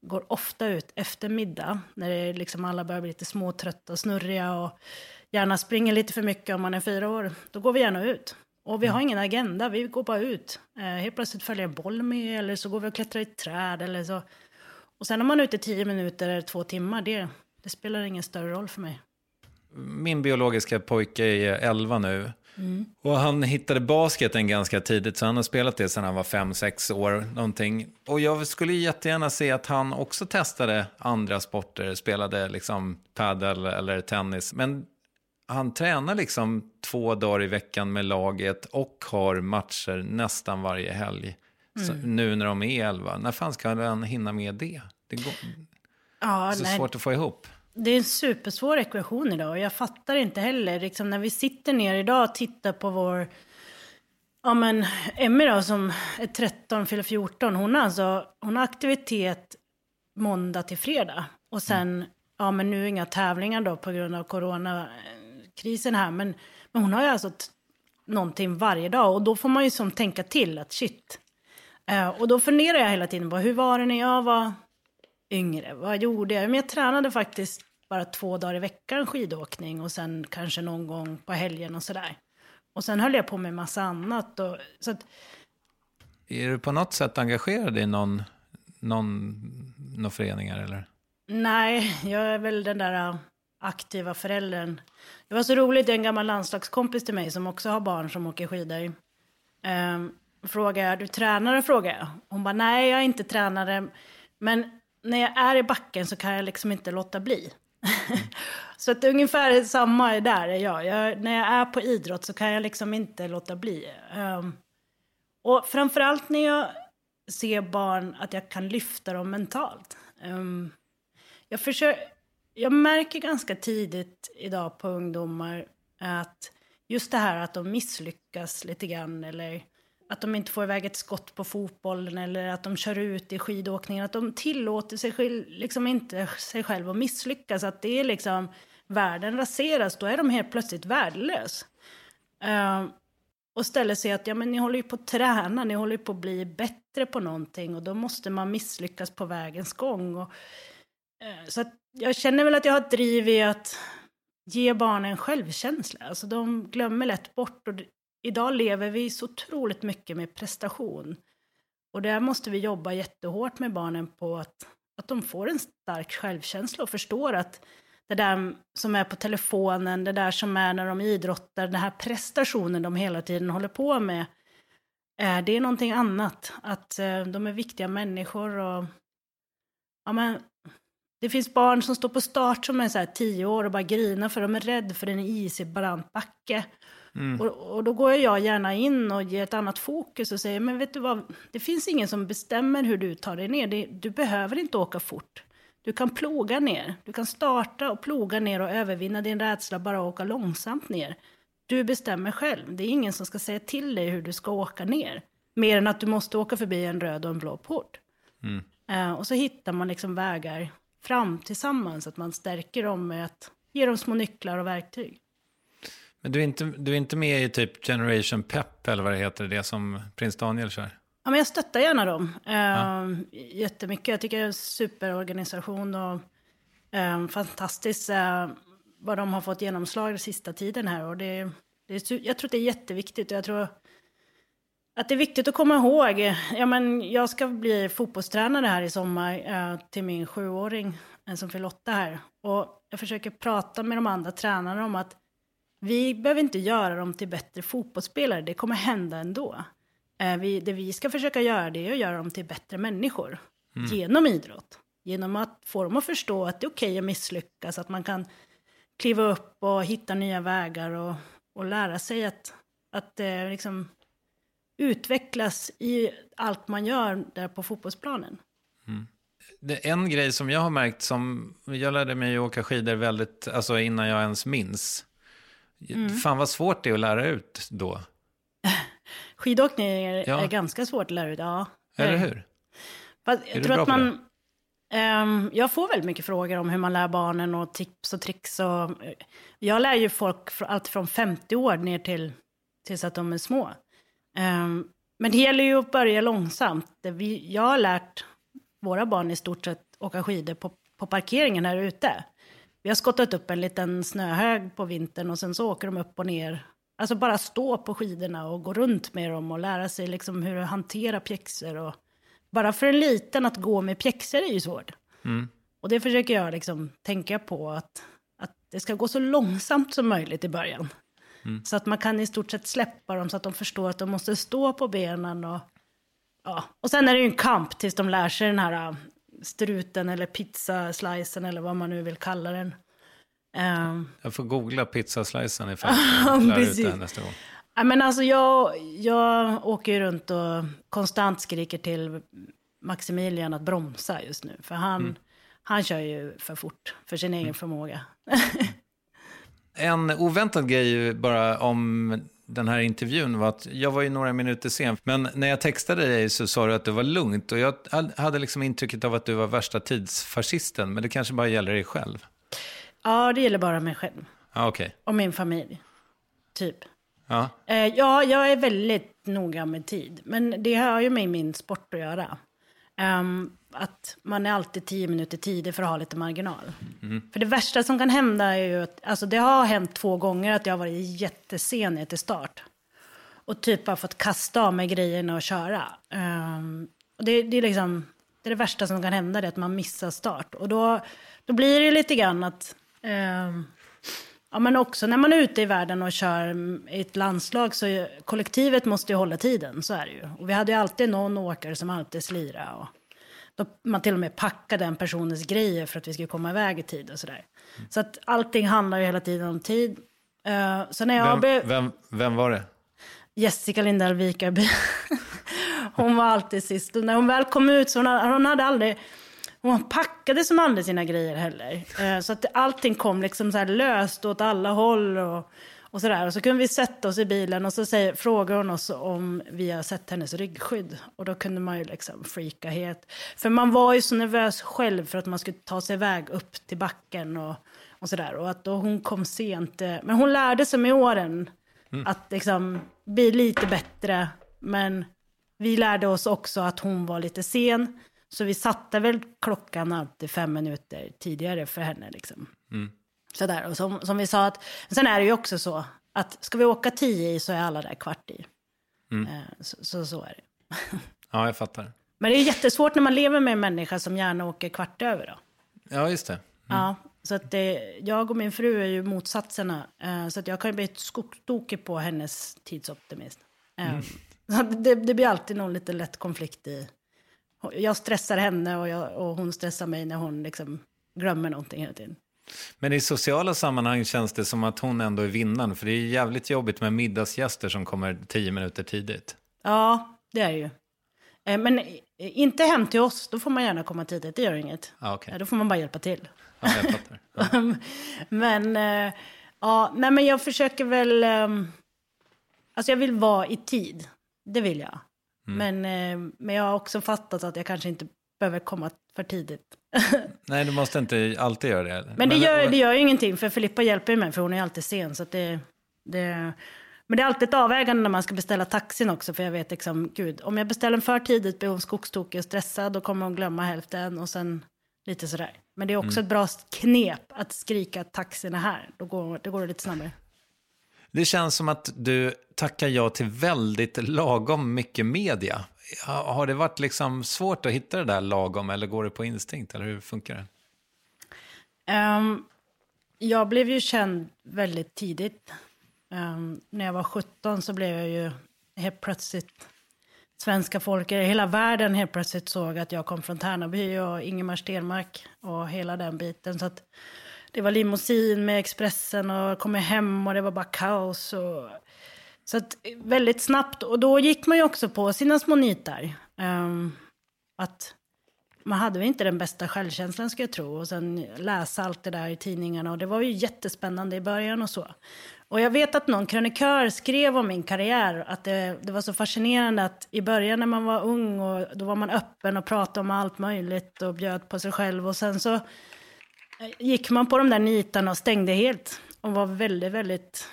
går ofta ut efter middag. När det liksom alla börjar bli lite småtrötta och snurriga och gärna springer lite för mycket om man är fyra år. Då går vi gärna ut. Och vi har ingen agenda, vi går bara ut. Eh, helt plötsligt följer en boll med, eller så går vi och klättrar i ett träd. Eller så. Och sen om man är ute tio minuter eller två timmar, det, det spelar ingen större roll för mig.
Min biologiska pojke är elva nu. Mm. Och han hittade basketen ganska tidigt, så han har spelat det sedan han var fem sex år någonting. Och jag skulle jättegärna se att han också testade andra sporter, spelade liksom paddel eller tennis. Men han tränar liksom två dagar i veckan med laget och har matcher nästan varje helg. Mm. Så nu när de är elva. När fan ska han hinna med det? Det går ja, så nej. svårt att få ihop.
Det är en supersvår ekvation idag. Och jag fattar inte heller. Liksom när vi sitter ner idag och tittar på vår... Ja men Emmy då som är tretton, fyller fjorton. Hon har, alltså, hon har aktivitet måndag till fredag. Och sen, mm. ja men nu inga tävlingar då på grund av coronakrisen här. Men, men hon har ju alltså t- någonting varje dag. Och då får man ju som tänka till att shit. Uh, och då funderar jag hela tiden på hur var det när jag var yngre? Vad gjorde jag? Men jag tränade faktiskt bara två dagar i veckan skidåkning. Och sen kanske någon gång på helgen och sådär. Och sen höll jag på med massa annat. Och, så att...
Är du på något sätt engagerad i någon, någon, någon föreningar eller?
Nej, jag är väl den där aktiva föräldern. Det var så roligt, en gammal landslagskompis till mig som också har barn som åker skidor. Um, frågar jag, du tränare frågar jag. Hon bara, nej jag är inte tränare. Men när jag är i backen så kan jag liksom inte låta bli. Så att ungefär samma är där är jag. jag. När jag är på idrott så kan jag liksom inte låta bli. Um, och framförallt när jag ser barn att jag kan lyfta dem mentalt. Um, jag, försöker, jag märker ganska tidigt idag på ungdomar att just det här att de misslyckas lite grann. Eller att de inte får iväg ett skott på fotbollen. Eller att de kör ut i skidåkningen. Att de tillåter sig liksom inte sig själva att misslyckas. Att det är liksom världen raseras. Då är de helt plötsligt värdelös. Uh, och ställer sig att ja, men ni håller ju på att träna. Ni håller ju på att bli bättre på någonting. Och då måste man misslyckas på vägens gång. Och, uh, så att jag känner väl att jag har ett driv i att ge barnen självkänsla. Alltså de glömmer lätt bort. Och idag lever vi så otroligt mycket med prestation. Och där måste vi jobba jättehårt med barnen på att, att de får en stark självkänsla. Och förstår att det där som är på telefonen, det där som är när de idrottar, den här prestationen de hela tiden håller på med. Det är någonting annat. Att de är viktiga människor. Och, ja, men, det finns barn som står på start som är så här tio år och bara grinar för de är rädda för en isig brant backe. Mm. Och, och då går jag gärna in och ger ett annat fokus och säger, men vet du vad, det finns ingen som bestämmer hur du tar dig ner. Det, du behöver inte åka fort. Du kan ploga ner. Du kan starta och ploga ner och övervinna din rädsla, bara åka långsamt ner. Du bestämmer själv. Det är ingen som ska säga till dig hur du ska åka ner. Mer än att du måste åka förbi en röd och en blå port. Mm. Uh, och så hittar man liksom vägar fram tillsammans. Att man stärker dem med att ge dem små nycklar och verktyg.
Men du är inte, du är inte med i typ Generation Pep eller vad det heter, det som Prins Daniel kör?
Ja, men jag stöttar gärna dem. Uh, ja. Jättemycket. Jag tycker det är en superorganisation och uh, fantastiskt uh, vad de har fått genomslag den sista tiden här. Och det, det är, jag tror att det är jätteviktigt. Jag tror att det är viktigt att komma ihåg. Ja, men jag ska bli fotbollstränare här i sommar uh, till min sjuåring uh, som fyller åtta här. Och jag försöker prata med de andra tränarna om att vi behöver inte göra dem till bättre fotbollsspelare. Det kommer hända ändå. Eh, vi, det vi ska försöka göra det är att göra dem till bättre människor. Mm. Genom idrott. Genom att få dem att förstå att det är okej att misslyckas. Att man kan kliva upp och hitta nya vägar. Och, och lära sig att, att eh, liksom utvecklas i allt man gör där på fotbollsplanen.
Mm. Det är en grej som jag har märkt som... Jag lärde mig att åka skidor väldigt... Alltså innan jag ens minns... Mm. Fan vad svårt det är att lära ut då.
Skidåkning är, ja. är ganska svårt att lära ut, ja.
Eller hur?
Fast jag tror att man... Um, jag får väldigt mycket frågor om hur man lär barnen och tips och tricks. Och, jag lär ju folk allt från femtio år ner till tills att de är små. Um, men det gäller ju att börja långsamt. Vi, jag har lärt våra barn i stort sett åka skidor på, på parkeringen här ute. Vi har skottat upp en liten snöhög på vintern och sen så åker de upp och ner. Alltså bara stå på skidorna och gå runt med dem och lära sig liksom hur att hantera pjäxor. Och bara för en liten att gå med pjäxor är ju svårt. Mm. Och det försöker jag liksom tänka på att, att det ska gå så långsamt som möjligt i början. Mm. Så att man kan i stort sett släppa dem så att de förstår att de måste stå på benen. Och, ja. och sen är det ju en kamp tills de lär sig den här struten eller pizzaslicen eller vad man nu vill kalla den. Um,
jag får googla pizzaslicen ifall jag lär ut det nästa gång.
Ja, men alltså jag, jag åker ju runt och konstant skriker till Maximilian att bromsa just nu. För han, mm. han kör ju för fort för sin egen mm. förmåga.
En oväntad grej bara om den här intervjun var att jag var ju några minuter sen. Men när jag textade dig så sa du att det var lugnt. Och jag hade liksom intrycket av att du var värsta tidsfascisten. Men det kanske bara gäller dig själv.
Ja, det gäller bara mig själv.
Ah, okay.
Och min familj. Typ.
Ja.
Eh, ja, jag är väldigt noga med tid. Men det har ju med min sport att göra. Um, att man är alltid tio minuter tidig för att ha lite marginal. Mm. För det värsta som kan hända är ju att, alltså det har hänt två gånger att jag har varit jättesen till start. Och typ har fått kasta av mig grejerna och köra. Um, och det, det är liksom, det är det värsta som kan hända, det är att man missar start. Och då, då blir det lite grann att, um, ja men också när man är ute i världen och kör i ett landslag så kollektivet måste ju hålla tiden, så är det ju. Och vi hade ju alltid någon åkare som alltid slira och då man till och med packade den personens grejer för att vi skulle komma iväg i tid och sådär. Mm. Så att allting handlar ju hela tiden om tid. Uh, så när jag
vem,
be-
vem, vem var det?
Jessica Lindell Vikarby. Hon var alltid sist. Och när hon väl kom ut så hon hade, hon hade aldrig... Hon packade som aldrig sina grejer heller. Uh, så att allting kom liksom så här löst åt alla håll och... Och, sådär. Och så kunde vi sätta oss i bilen och så säger, frågar hon oss om vi har sett hennes ryggskydd. Och då kunde man ju liksom freaka helt. För man var ju så nervös själv för att man skulle ta sig iväg upp till backen och, och sådär. Och att då hon kom sent. Men hon lärde sig med åren mm. att liksom bli lite bättre. Men vi lärde oss också att hon var lite sen. Så vi satte väl klockan alltid fem minuter tidigare för henne liksom. Mm. Sådär. Och som, som vi sa att, sen är det ju också så att ska vi åka tio i så är alla där kvart i. Mm. Eh, så, så, så är det.
Ja, jag fattar.
Men det är jättesvårt när man lever med en människa som gärna åker kvart över då.
Ja, just det. Mm.
Ja, så att det, jag och min fru är ju motsatserna. Eh, så att jag kan ju bli ett skogstokig på hennes tidsoptimist. Eh, mm. så det, det blir alltid någon lite lätt konflikt i. Jag stressar henne och, jag, och hon stressar mig när hon liksom glömmer någonting hela tiden.
Men i sociala sammanhang känns det som att hon ändå är vinnaren. För det är jävligt jobbigt med middagsgäster som kommer tio minuter tidigt.
Ja, det är det ju. Men inte hem till oss, då får man gärna komma tidigt, det gör inget.
Ah, okay.
Då får man bara hjälpa till.
Ja, jag fattar. Ja.
men, ja, nej men jag försöker väl... Alltså jag vill vara i tid, det vill jag. Mm. Men, men jag har också fattat att jag kanske inte behöver komma för tidigt.
Nej, du måste inte alltid göra det. Eller?
Men det gör, det gör ju ingenting, för Filippa hjälper mig, för hon är alltid sen. Så att det, det, men det är alltid ett avvägande när man ska beställa taxin också, för jag vet liksom, gud, om jag beställer för tidigt blir hon skogstokig och stressad, då kommer hon glömma hälften och sen lite sådär. Men det är också mm. ett bra knep att skrika att taxin är här, då går, då går det lite snabbare.
Det känns som att du tackar ja till väldigt lagom mycket media. Har det varit liksom svårt att hitta det där lagom, eller går det på instinkt, eller hur funkar det?
Um, jag blev ju känd väldigt tidigt. Um, när jag var sjutton så blev jag ju helt plötsligt, svenska folk i hela världen helt plötsligt såg att jag kom från Tärnaby och Ingemar Stenmark och hela den biten. Så att det var limousin med Expressen och kom hem och det var bara kaos. Och, så att väldigt snabbt. Och då gick man ju också på sina små nitar. Um, att man hade väl inte den bästa självkänslan, ska jag tro. Och sen läsa allt det där i tidningarna. Och det var ju jättespännande i början och så. Och jag vet att någon krönikör skrev om min karriär. Att det, det var så fascinerande att i början när man var ung och då var man öppen och pratade om allt möjligt och bjöd på sig själv. Och sen så gick man på de där nitarna och stängde helt. Och var väldigt, väldigt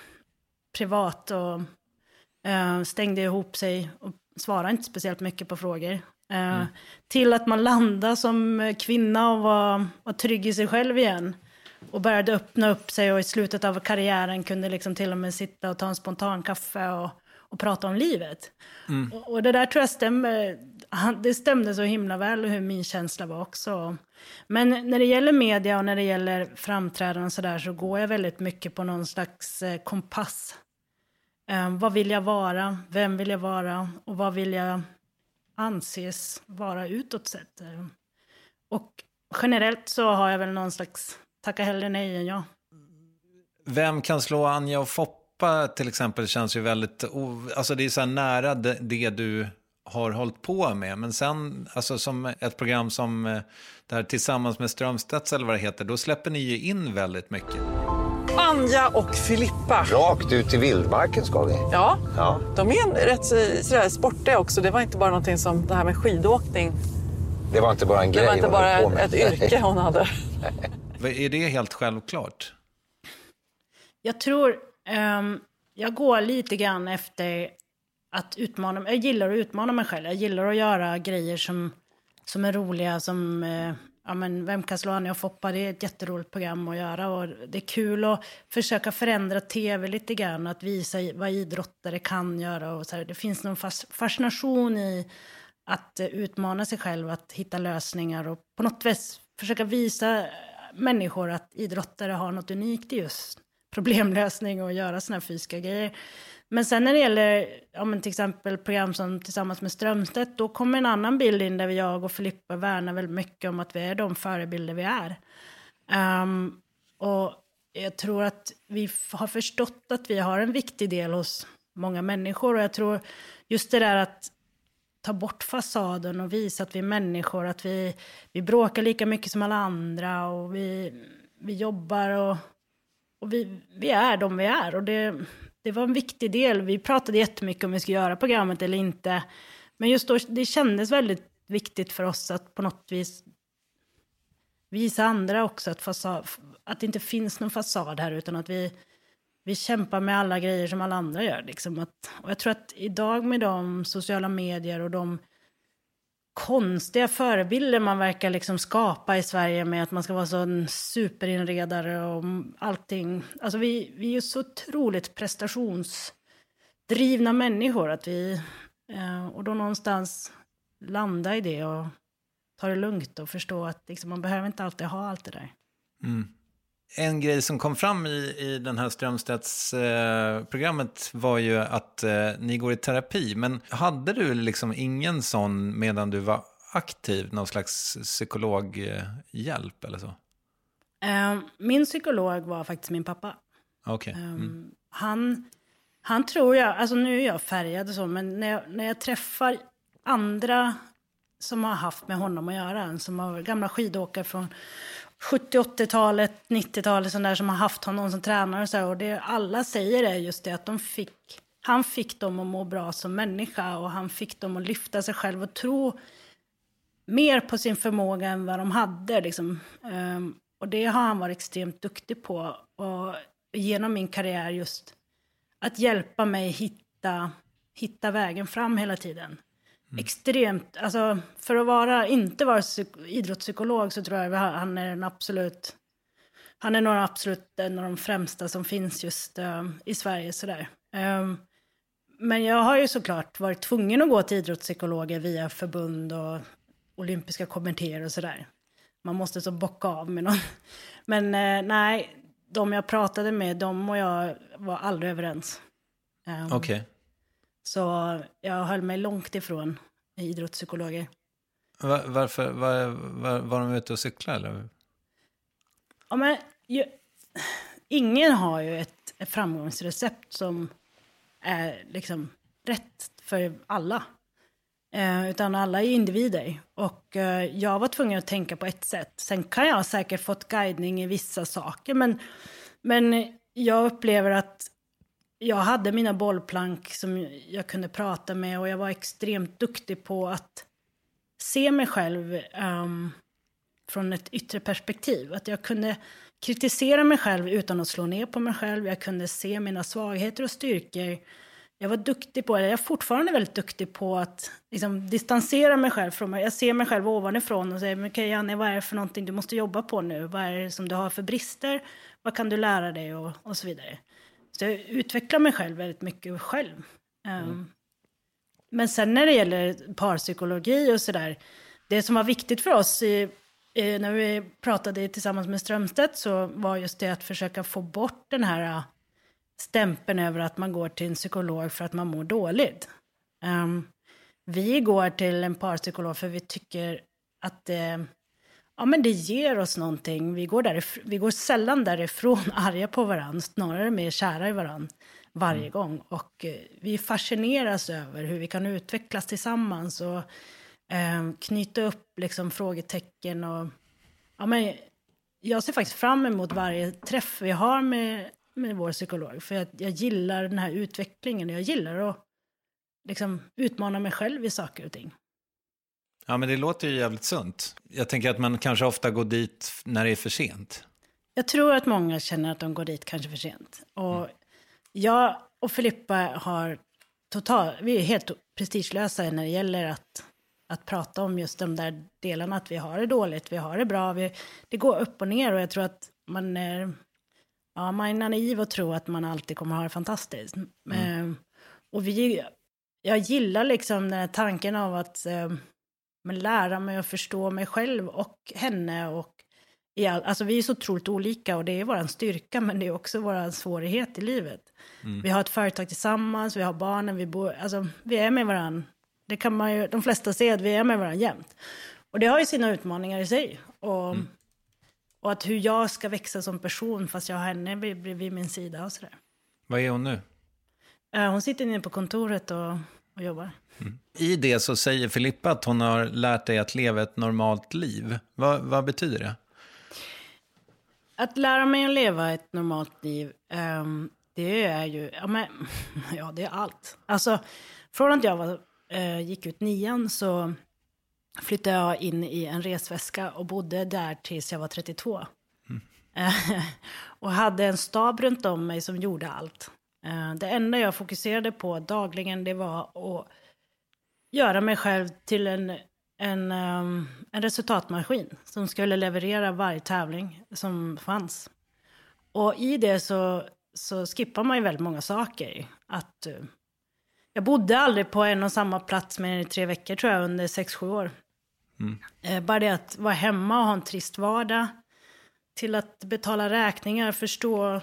privat och uh, stängde ihop sig och svarade inte speciellt mycket på frågor. Uh,
Mm.
Till att man landar som kvinna och var, var trygg i sig själv igen. Och började öppna upp sig och i slutet av karriären kunde liksom till och med sitta och ta en spontan kaffe och, och prata om livet. Mm. Och, och det där tror jag stämmer, det stämde så himla väl hur min känsla var också. Men när det gäller media och när det gäller framträdanden och sådär så går jag väldigt mycket på någon slags kompass. Um, vad vill jag vara? Vem vill jag vara? Och vad vill jag anses vara utåt sett? Um, och generellt så har jag väl någon slags tacka hellre nej än ja.
Vem kan slå Anja och Foppa till exempel känns ju väldigt, alltså det är så här nära det, det du har hållit på med. Men sen, alltså som ett program som där Tillsammans med Strömstedts eller vad det heter, då släpper ni ju in väldigt mycket.
Anja och Filippa.
Rakt ut i vildmarken ska vi.
Ja, ja. De är en rätt sådär sportiga också. Det var inte bara någonting som det här med skidåkning.
Det var inte bara en grej.
Det var inte bara ett, ett yrke hon hade.
Är det helt självklart?
Jag tror, um, jag går lite grann efter att utmana mig. Jag gillar att utmana mig själv. Jag gillar att göra grejer som, som är roliga. Som, uh, ja, men Vem kan slå Anja och Foppa? Det är ett jätteroligt program att göra. Och det är kul att försöka förändra tv lite grann. Att visa vad idrottare kan göra. Och så här. Det finns någon fas- fascination i att uh, utmana sig själv. Att hitta lösningar och på något vis försöka visa människor att idrottare har något unikt i just problemlösning och göra såna här fysiska grejer. Men sen när det gäller ja, men till exempel program som Tillsammans med Strömstedt, då kommer en annan bild in där jag och Filippa värnar väldigt mycket om att vi är de förebilder vi är. Um, och jag tror att vi har förstått att vi har en viktig del hos många människor, och jag tror just det där att ta bort fasaden och visa att vi är människor, att vi, vi bråkar lika mycket som alla andra och vi, vi jobbar och, och vi, vi är de vi är. Och det, det var en viktig del. Vi pratade jättemycket om vi skulle göra programmet eller inte. Men just då, det kändes väldigt viktigt för oss att på något vis visa andra också att, fasad, att det inte finns någon fasad här, utan att vi Vi kämpar med alla grejer som alla andra gör. Liksom att, och jag tror att idag med de sociala medier och de konstiga förebilder man verkar liksom skapa i Sverige med att man ska vara så en superinredare och allting. Alltså vi, vi är ju så otroligt prestationsdrivna människor att vi, eh, och då någonstans landa i det och ta det lugnt och förstå att liksom, man behöver inte alltid ha allt det där.
Mm. En grej som kom fram i, i den här Strömstedts eh, programmet var ju att eh, ni går i terapi. Men hade du liksom ingen sån medan du var aktiv, någon slags psykologhjälp eller så?
Eh, min psykolog var faktiskt min pappa.
Okej. Okay. Mm.
Eh, han, han tror jag, alltså nu är jag färgad och så, men när jag, när jag träffar andra som har haft med honom att göra, som har gamla skidåkare från sjuttio-åttiotalet, nittiotalet, sån där, som har haft honom som tränare och så, och det alla säger är just det att de fick, han fick dem att må bra som människa, och han fick dem att lyfta sig själv och tro mer på sin förmåga än vad de hade liksom. Um, och det har han varit extremt duktig på, och genom min karriär just att hjälpa mig hitta, hitta vägen fram hela tiden. Mm. Extremt, alltså för att vara, inte vara psyk- idrottspsykolog, så tror jag han är en absolut, han är nog absolut en av de främsta som finns just uh, i Sverige sådär. Um, men jag har ju såklart varit tvungen att gå till idrottspsykologer via förbund och olympiska kommittéer och sådär. Man måste så bocka av med någon. Men uh, nej, de jag pratade med, de och jag var aldrig överens. Um,
Okej. Okay.
Så jag höll mig långt ifrån idrottspsykologer.
Var, varför? Var, var, var de ute och cykla eller?
Ja, men ju, ingen har ju ett, ett framgångsrecept som är liksom rätt för alla. Eh, utan alla är individer. Och eh, jag var tvungen att tänka på ett sätt. Sen kan jag säkert fått guidning i vissa saker. Men, men jag upplever att jag hade mina bollplank som jag kunde prata med, och jag var extremt duktig på att se mig själv um, från ett yttre perspektiv. Att jag kunde kritisera mig själv utan att slå ner på mig själv. Jag kunde se mina svagheter och styrkor. jag var duktig på, eller jag är fortfarande väldigt duktig på att liksom, distansera mig själv från mig. Jag ser mig själv ovanifrån och säger, men okej Janne, vad är det för någonting du måste jobba på nu? Vad är det som du har för brister? Vad kan du lära dig? Och, och så vidare. Så jag utvecklar mig själv väldigt mycket själv. Mm. Um, men sen när det gäller parpsykologi och sådär, det som var viktigt för oss i, i, när vi pratade tillsammans med Strömstedt, så var just det att försöka få bort den här stämpeln över att man går till en psykolog för att man mår dåligt. Um, vi går till en parpsykolog för vi tycker att det, ja, men det ger oss någonting. Vi går, därif- vi går sällan därifrån arga på varandra, snarare mer kära i varandra varje mm. gång. Och eh, vi fascineras över hur vi kan utvecklas tillsammans och eh, knyta upp liksom, frågetecken. Och, ja, men, jag ser faktiskt fram emot varje träff vi har med med vår psykolog. För jag, jag gillar den här utvecklingen. Jag gillar att liksom, utmana mig själv i saker och ting.
Ja, men det låter ju jävligt sunt. Jag tänker att man kanske ofta går dit när det är för sent.
Jag tror att många känner att de går dit kanske för sent. Och mm. jag och Filippa har totalt, vi är helt prestigelösa när det gäller att, att prata om just de där delarna. Att vi har det dåligt, vi har det bra. Vi, det går upp och ner och jag tror att man är... Ja, man är naiv och tror att man alltid kommer att ha det fantastiskt. Mm. Eh, och vi, jag gillar liksom den här tanken av att eh, men lära mig att förstå mig själv och henne. Och i all, alltså vi är så otroligt olika och det är vår styrka, men det är också vår svårighet i livet. Mm. Vi har ett företag tillsammans, vi har barnen, vi, bor, alltså, vi är med varandra. Det kan man ju, de flesta ser att vi är med varandra jämt. Och det har ju sina utmaningar i sig. Och... Mm. Och att hur jag ska växa som person fast jag har henne bredvid min sida och sådär.
Vad är hon nu?
Uh, hon sitter inne på kontoret och, och jobbar.
Mm. I det så säger Filippa att hon har lärt dig att leva ett normalt liv. Va, vad betyder det?
Att lära mig att leva ett normalt liv, um, det är ju, ja, men, ja det är allt. Alltså, från att jag var, uh, gick ut nian så... flyttade jag in i en resväska och bodde där tills jag var trettiotvå. Mm. Och hade en stab runt om mig som gjorde allt. Det enda jag fokuserade på dagligen, det var att göra mig själv till en, en, en resultatmaskin som skulle leverera varje tävling som fanns. Och i det så, så skippar man ju väldigt många saker. Att, jag bodde aldrig på en och samma plats mer än i tre veckor tror jag under sex sju år. Mm. Bara det att vara hemma och ha en trist vardag. Till att betala räkningar, förstå...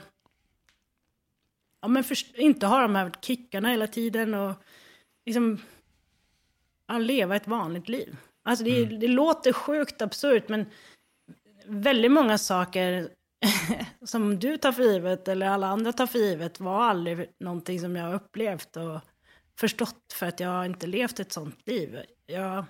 Ja, men först, inte ha de här kickarna hela tiden och liksom... Ja, leva ett vanligt liv. Alltså det, mm. det låter sjukt absurt, men väldigt många saker som du tar för givet eller alla andra tar för givet var aldrig någonting som jag har upplevt och förstått för att jag har inte levt ett sånt liv. Jag...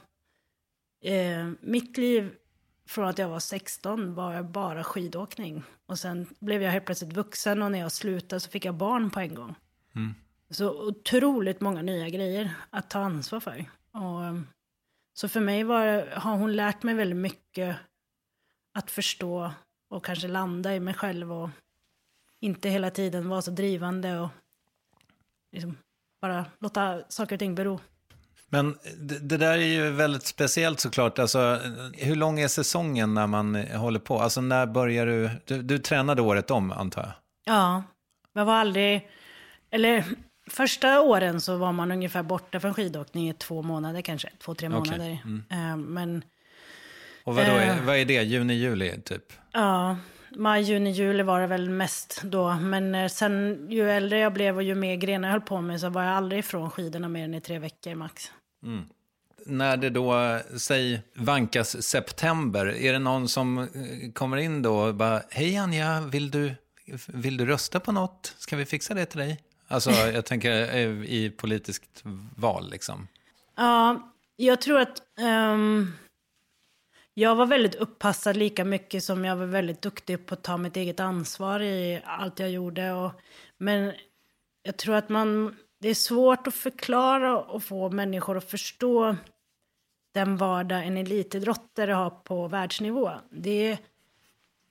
Eh, mitt liv från att jag var sexton var bara skidåkning. Och sen blev jag helt plötsligt vuxen och när jag slutade så fick jag barn på en gång. Mm. Så otroligt många nya grejer att ta ansvar för. Och, så för mig var, har hon lärt mig väldigt mycket att förstå och kanske landa i mig själv och inte hela tiden vara så drivande och liksom bara låta saker och ting bero.
Men det, det där är ju väldigt speciellt såklart. Alltså, hur lång är säsongen när man håller på? Alltså när börjar du... Du, du tränade året om, antar jag?
Ja, jag var aldrig... Eller första åren så var man ungefär borta från skidåkning i två månader kanske. Två, tre månader. Okay. Mm. Uh, men...
Och vad, då är, uh, vad är det? Juni, juli typ?
Ja, maj, juni, juli var det väl mest då. Men sen ju äldre jag blev och ju mer grenar jag höll på med så var jag aldrig ifrån skidorna mer än i tre veckor max. Mm.
När det då, säg, vankas september, är det någon som kommer in då och bara, hej Anja, vill du, vill du rösta på något? Ska vi fixa det till dig? Alltså, jag tänker i politiskt val liksom.
Ja, jag tror att um, jag var väldigt uppassad lika mycket som jag var väldigt duktig på att ta mitt eget ansvar i allt jag gjorde. Och, men jag tror att man... Det är svårt att förklara och få människor att förstå den vardag en elitidrottare har på världsnivå. Det är,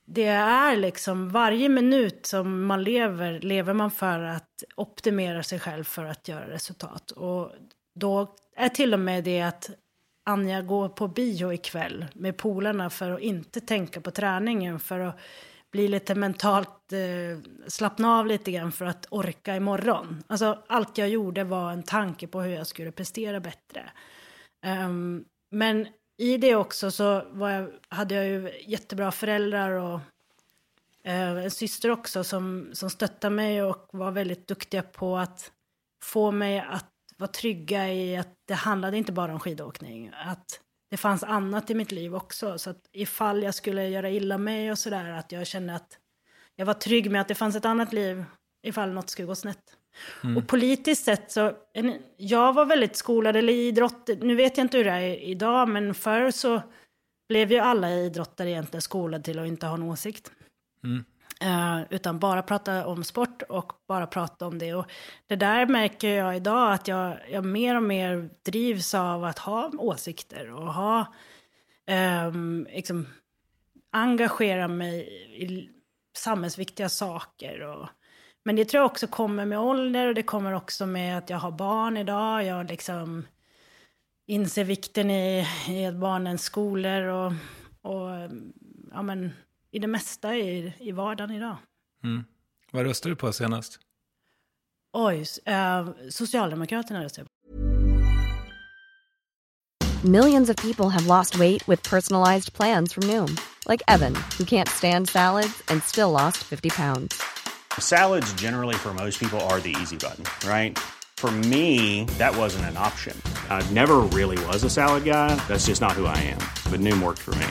det är liksom varje minut som man lever, lever man för att optimera sig själv för att göra resultat. Och då är till och med det att Anja går på bio ikväll med polarna för att inte tänka på träningen, för att bli lite mentalt eh, slappna av lite grann för att orka imorgon. Alltså allt jag gjorde var en tanke på hur jag skulle prestera bättre. Um, men i det också så var jag, hade jag ju jättebra föräldrar och eh, en syster också som, som stöttade mig och var väldigt duktiga på att få mig att vara trygga i att det handlade inte bara om skidåkning. Att det fanns annat i mitt liv också. Så att ifall jag skulle göra illa mig och sådär, att jag kände att jag var trygg med att det fanns ett annat liv ifall något skulle gå snett. Mm. Och politiskt sett så, en, jag var väldigt skolad eller idrott, nu vet jag inte hur det är idag, men förr så blev ju alla idrottare egentligen skolade till att inte ha en åsikt. Mm. Uh, utan bara prata om sport och bara prata om det. Och det där märker jag idag att jag, jag mer och mer drivs av att ha åsikter och ha um, liksom, engagera mig i samhällsviktiga saker. Och, men det tror jag också kommer med ålder, och det kommer också med att jag har barn idag. Jag liksom inser vikten i, i barnens skolor och, och ja men i det mesta i, i vardagen idag.
Mm. Vad röstade du på senast?
Oj, uh, Socialdemokraterna röstade på.
Millions of people have lost weight with personalized plans from Noom. Like Evan, who can't stand salads and still lost fifty pounds.
Salads generally for most people are the easy button, right? For me, that wasn't an option. I never really was a salad guy. That's just not who I am. But Noom worked for me.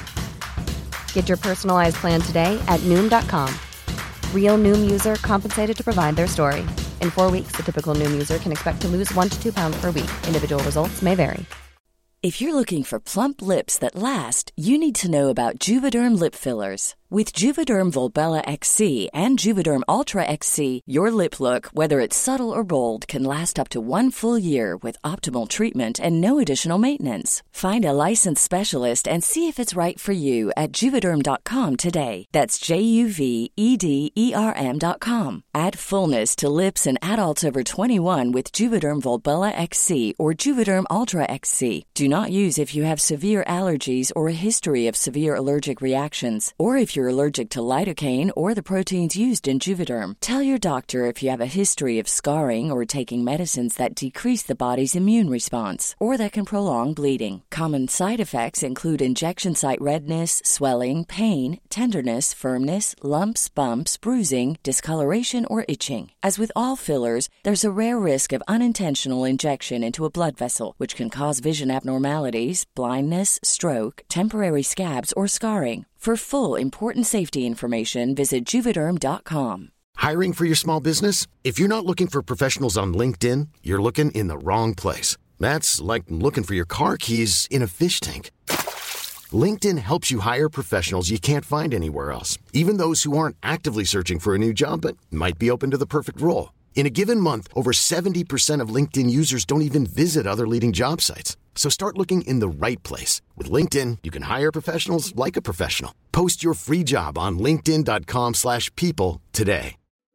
Get your personalized plan today at Noom dot com. Real Noom user compensated to provide their story. In four weeks, the typical Noom user can expect to lose one to two pounds per week. Individual results may vary.
If you're looking for plump lips that last, you need to know about Juvederm lip fillers. With Juvederm Volbella X C and Juvederm Ultra X C, your lip look, whether it's subtle or bold, can last up to one full year with optimal treatment and no additional maintenance. Find a licensed specialist and see if it's right for you at Juvederm dot com today. That's J U V E D E R M dot com. Add fullness to lips in adults over twenty-one with Juvederm Volbella X C or Juvederm Ultra X C. Do not use if you have severe allergies or a history of severe allergic reactions, or if you're allergic to lidocaine or the proteins used in Juvederm. Tell your doctor if you have a history of scarring or taking medicines that decrease the body's immune response or that can prolong bleeding. Common side effects include injection site redness, swelling, pain, tenderness, firmness, lumps, bumps, bruising, discoloration, or itching. As with all fillers, there's a rare risk of unintentional injection into a blood vessel, which can cause vision abnormalities, blindness, stroke, temporary scabs, or scarring. For full important safety information, visit Juvederm dot com.
Hiring for your small business? If you're not looking for professionals on LinkedIn, you're looking in the wrong place. That's like looking for your car keys in a fish tank. LinkedIn helps you hire professionals you can't find anywhere else, even those who aren't actively searching for a new job but might be open to the perfect role. In a given month, over seventy percent of LinkedIn users don't even visit other leading job sites. So start looking in the right place. With LinkedIn, you can hire professionals like a professional. Post your free job on linkedin dot com slash people today.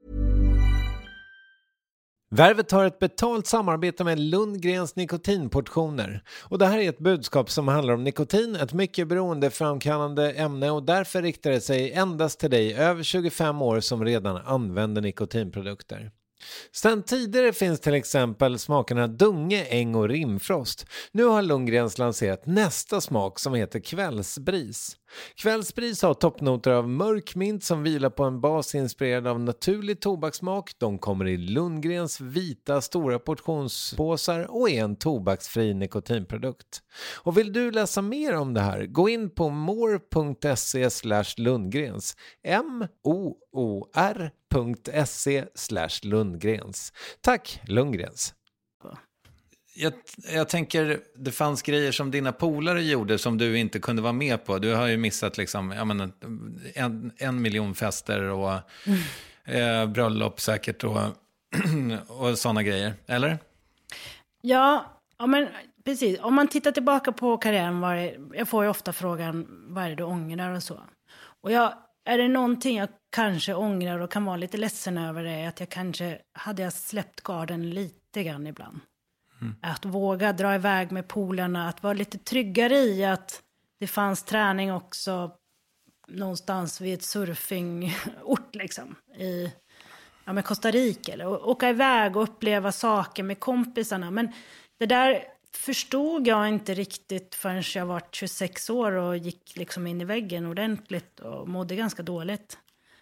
Värvet har ett betalt samarbete med Lundgrens nikotinportioner. Och det här är ett budskap som handlar om nikotin, ett mycket beroendeframkallande ämne, och därför riktar det sig endast till dig över tjugofem år som redan använder nikotinprodukter. Sedan tidigare finns till exempel smakerna Dunge, Äng och Rimfrost. Nu har Lundgrens lanserat nästa smak som heter Kvällsbris. Kvällsbris har toppnoter av mörk mint som vilar på en bas inspirerad av naturlig tobakssmak. De kommer i Lundgrens vita stora portionspåsar och är en tobaksfri nikotinprodukt. Och vill du läsa mer om det här, gå in på more punkt se slash Lundgrens. M O O R punkt se slash Lundgrens. Tack Lundgrens. Jag, jag tänker, det fanns grejer som dina polare gjorde som du inte kunde vara med på. Du har ju missat liksom, jag menar, en, en miljon fester och mm. eh, bröllop säkert och, och sådana grejer, eller?
Ja, ja, men precis. Om man tittar tillbaka på karriären, var det, jag får ju ofta frågan, vad är det du ångrar och så. Och jag, är det någonting jag kanske ångrar och kan vara lite ledsen över det, att jag kanske hade jag släppt garden lite grann ibland. Mm. Att våga dra iväg med polarna, att vara lite tryggare i att det fanns träning också någonstans vid ett surfingort liksom i ja, med Costa Rica, eller åka iväg och uppleva saker med kompisarna. Men det där förstod jag inte riktigt förrän jag var tjugosex år och gick liksom in i väggen ordentligt och mådde ganska dåligt.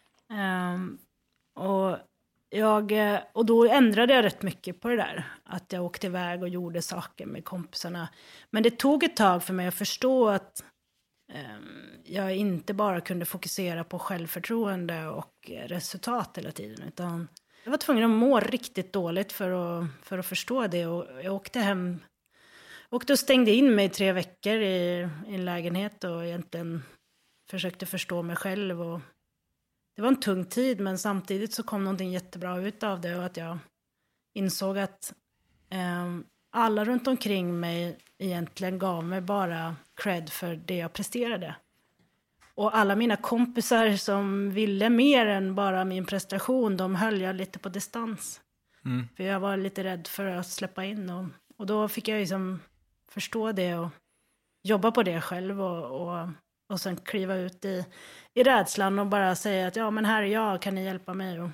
Um, och, jag, och då ändrade jag rätt mycket på det där. Att jag åkte iväg och gjorde saker med kompisarna. Men det tog ett tag för mig att förstå att um, jag inte bara kunde fokusera på självförtroende och resultat hela tiden. Utan jag var tvungen att må riktigt dåligt för att, för att förstå det. Och jag åkte hem... Och då stängde in mig i tre veckor i, i en lägenhet och egentligen försökte förstå mig själv. Och det var en tung tid, men samtidigt så kom någonting jättebra ut av det. Och att jag insåg att eh, alla runt omkring mig egentligen gav mig bara cred för det jag presterade. Och alla mina kompisar som ville mer än bara min prestation, de höll jag lite på distans. Mm. För jag var lite rädd för att släppa in. Och, och då fick jag liksom... förstå det och jobba på det själv och, och, och sen kliva ut i, i rädslan och bara säga att ja, men här är jag, kan ni hjälpa mig? Och,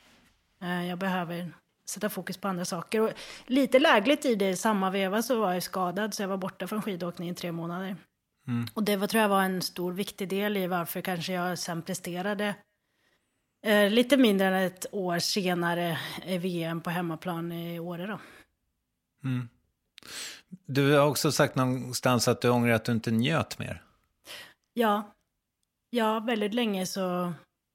eh, jag behöver sätta fokus på andra saker. Och lite lägligt i det, i samma veva så var jag skadad, så jag var borta från skidåkning i tre månader. Mm. Och det var, tror jag var en stor viktig del i varför kanske jag sen presterade eh, lite mindre än ett år senare i V M på hemmaplan i Åre då.
Mm. Du har också sagt någonstans att du ångrar att du inte njöt mer.
Ja, ja väldigt länge så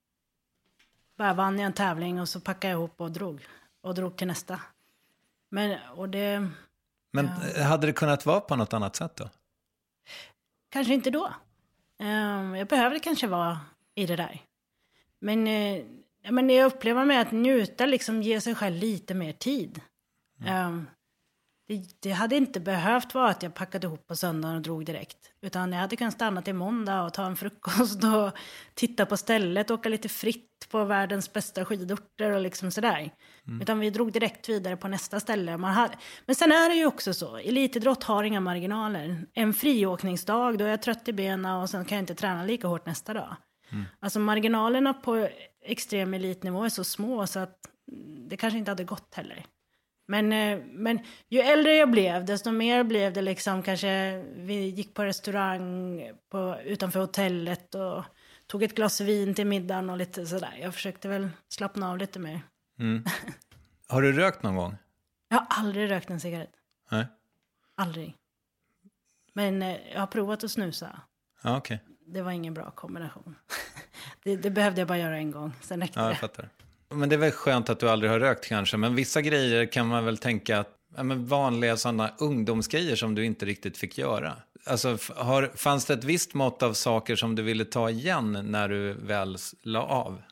bara vann jag en tävling och så packade jag ihop och drog. Och drog till nästa. Men, och det,
Men ja. Hade det kunnat vara på något annat sätt då?
Kanske inte då. Um, jag behövde kanske vara i det där. Men, uh, men jag upplever med att njuta, liksom ge sig själv lite mer tid. Mm. Um, Det, det hade inte behövt vara att jag packade ihop på söndagen och drog direkt. Utan jag hade kunnat stanna till måndag och ta en frukost och titta på stället. Åka lite fritt på världens bästa skidorter och liksom sådär. Mm. Utan vi drog direkt vidare på nästa ställe. Man hade, men sen är det ju också så. Elitidrott har inga marginaler. En friåkningsdag, då är jag trött i benen och sen kan jag inte träna lika hårt nästa dag. Mm. Alltså marginalerna på extrem elitnivå är så små så att det kanske inte hade gått heller. Men, men ju äldre jag blev, desto mer blev det liksom kanske, vi gick på restaurang på, utanför hotellet och tog ett glas vin till middagen och lite sådär. Jag försökte väl slappna av lite mer.
Mm. Har du rökt någon gång?
Jag har aldrig rökt en cigarett.
Nej.
Aldrig. Men jag har provat att snusa.
Ja, okej. Okay.
Det var ingen bra kombination. det, det behövde jag bara göra en gång, sen räckte
ja, jag
det.
Fattar. Men det är väl skönt att du aldrig har rökt kanske. Men vissa grejer kan man väl tänka att ja, men vanliga sådana ungdomsgrejer som du inte riktigt fick göra. Alltså har, fanns det ett visst mått av saker som du ville ta igen när du väl la av?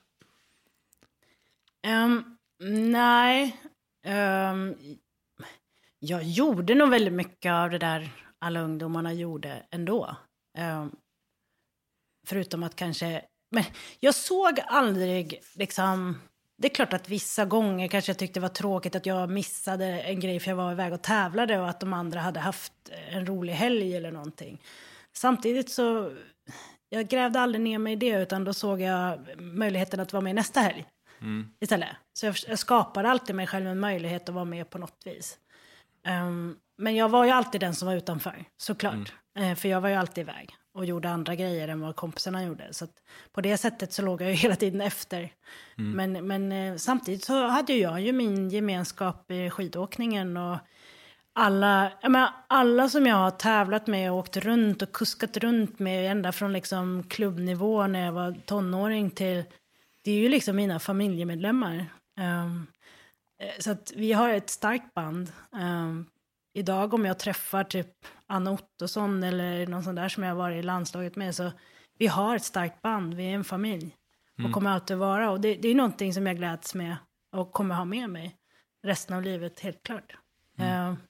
Um, nej. Um, jag gjorde nog väldigt mycket av det där alla ungdomarna gjorde ändå. Um, förutom att kanske... Men jag såg aldrig liksom... Det är klart att vissa gånger kanske jag tyckte det var tråkigt att jag missade en grej för jag var iväg och tävlade och att de andra hade haft en rolig helg eller någonting. Samtidigt så, jag grävde aldrig ner mig i det utan då såg jag möjligheten att vara med nästa helg mm. istället. Så jag, jag skapade alltid mig själv en möjlighet att vara med på något vis. Um, men jag var ju alltid den som var utanför, såklart. Mm. Uh, för jag var ju alltid iväg och gjorde andra grejer än vad kompisarna gjorde. Så att på det sättet så låg jag ju hela tiden efter. Mm. Men, men eh, samtidigt så hade jag ju min gemenskap i skidåkningen. Och alla, jag menar, alla som jag har tävlat med och åkt runt och kuskat runt med ända från liksom klubbnivå när jag var tonåring till... Det är ju liksom mina familjemedlemmar. Um, så att vi har ett starkt band. Um, Idag om jag träffar typ Anna Ottosson eller någon sån där som jag har varit i landslaget med så vi har ett starkt band, vi är en familj och mm. kommer alltid vara och det, det är någonting som jag gläds med och kommer ha med mig resten av livet helt klart. Mm. Uh,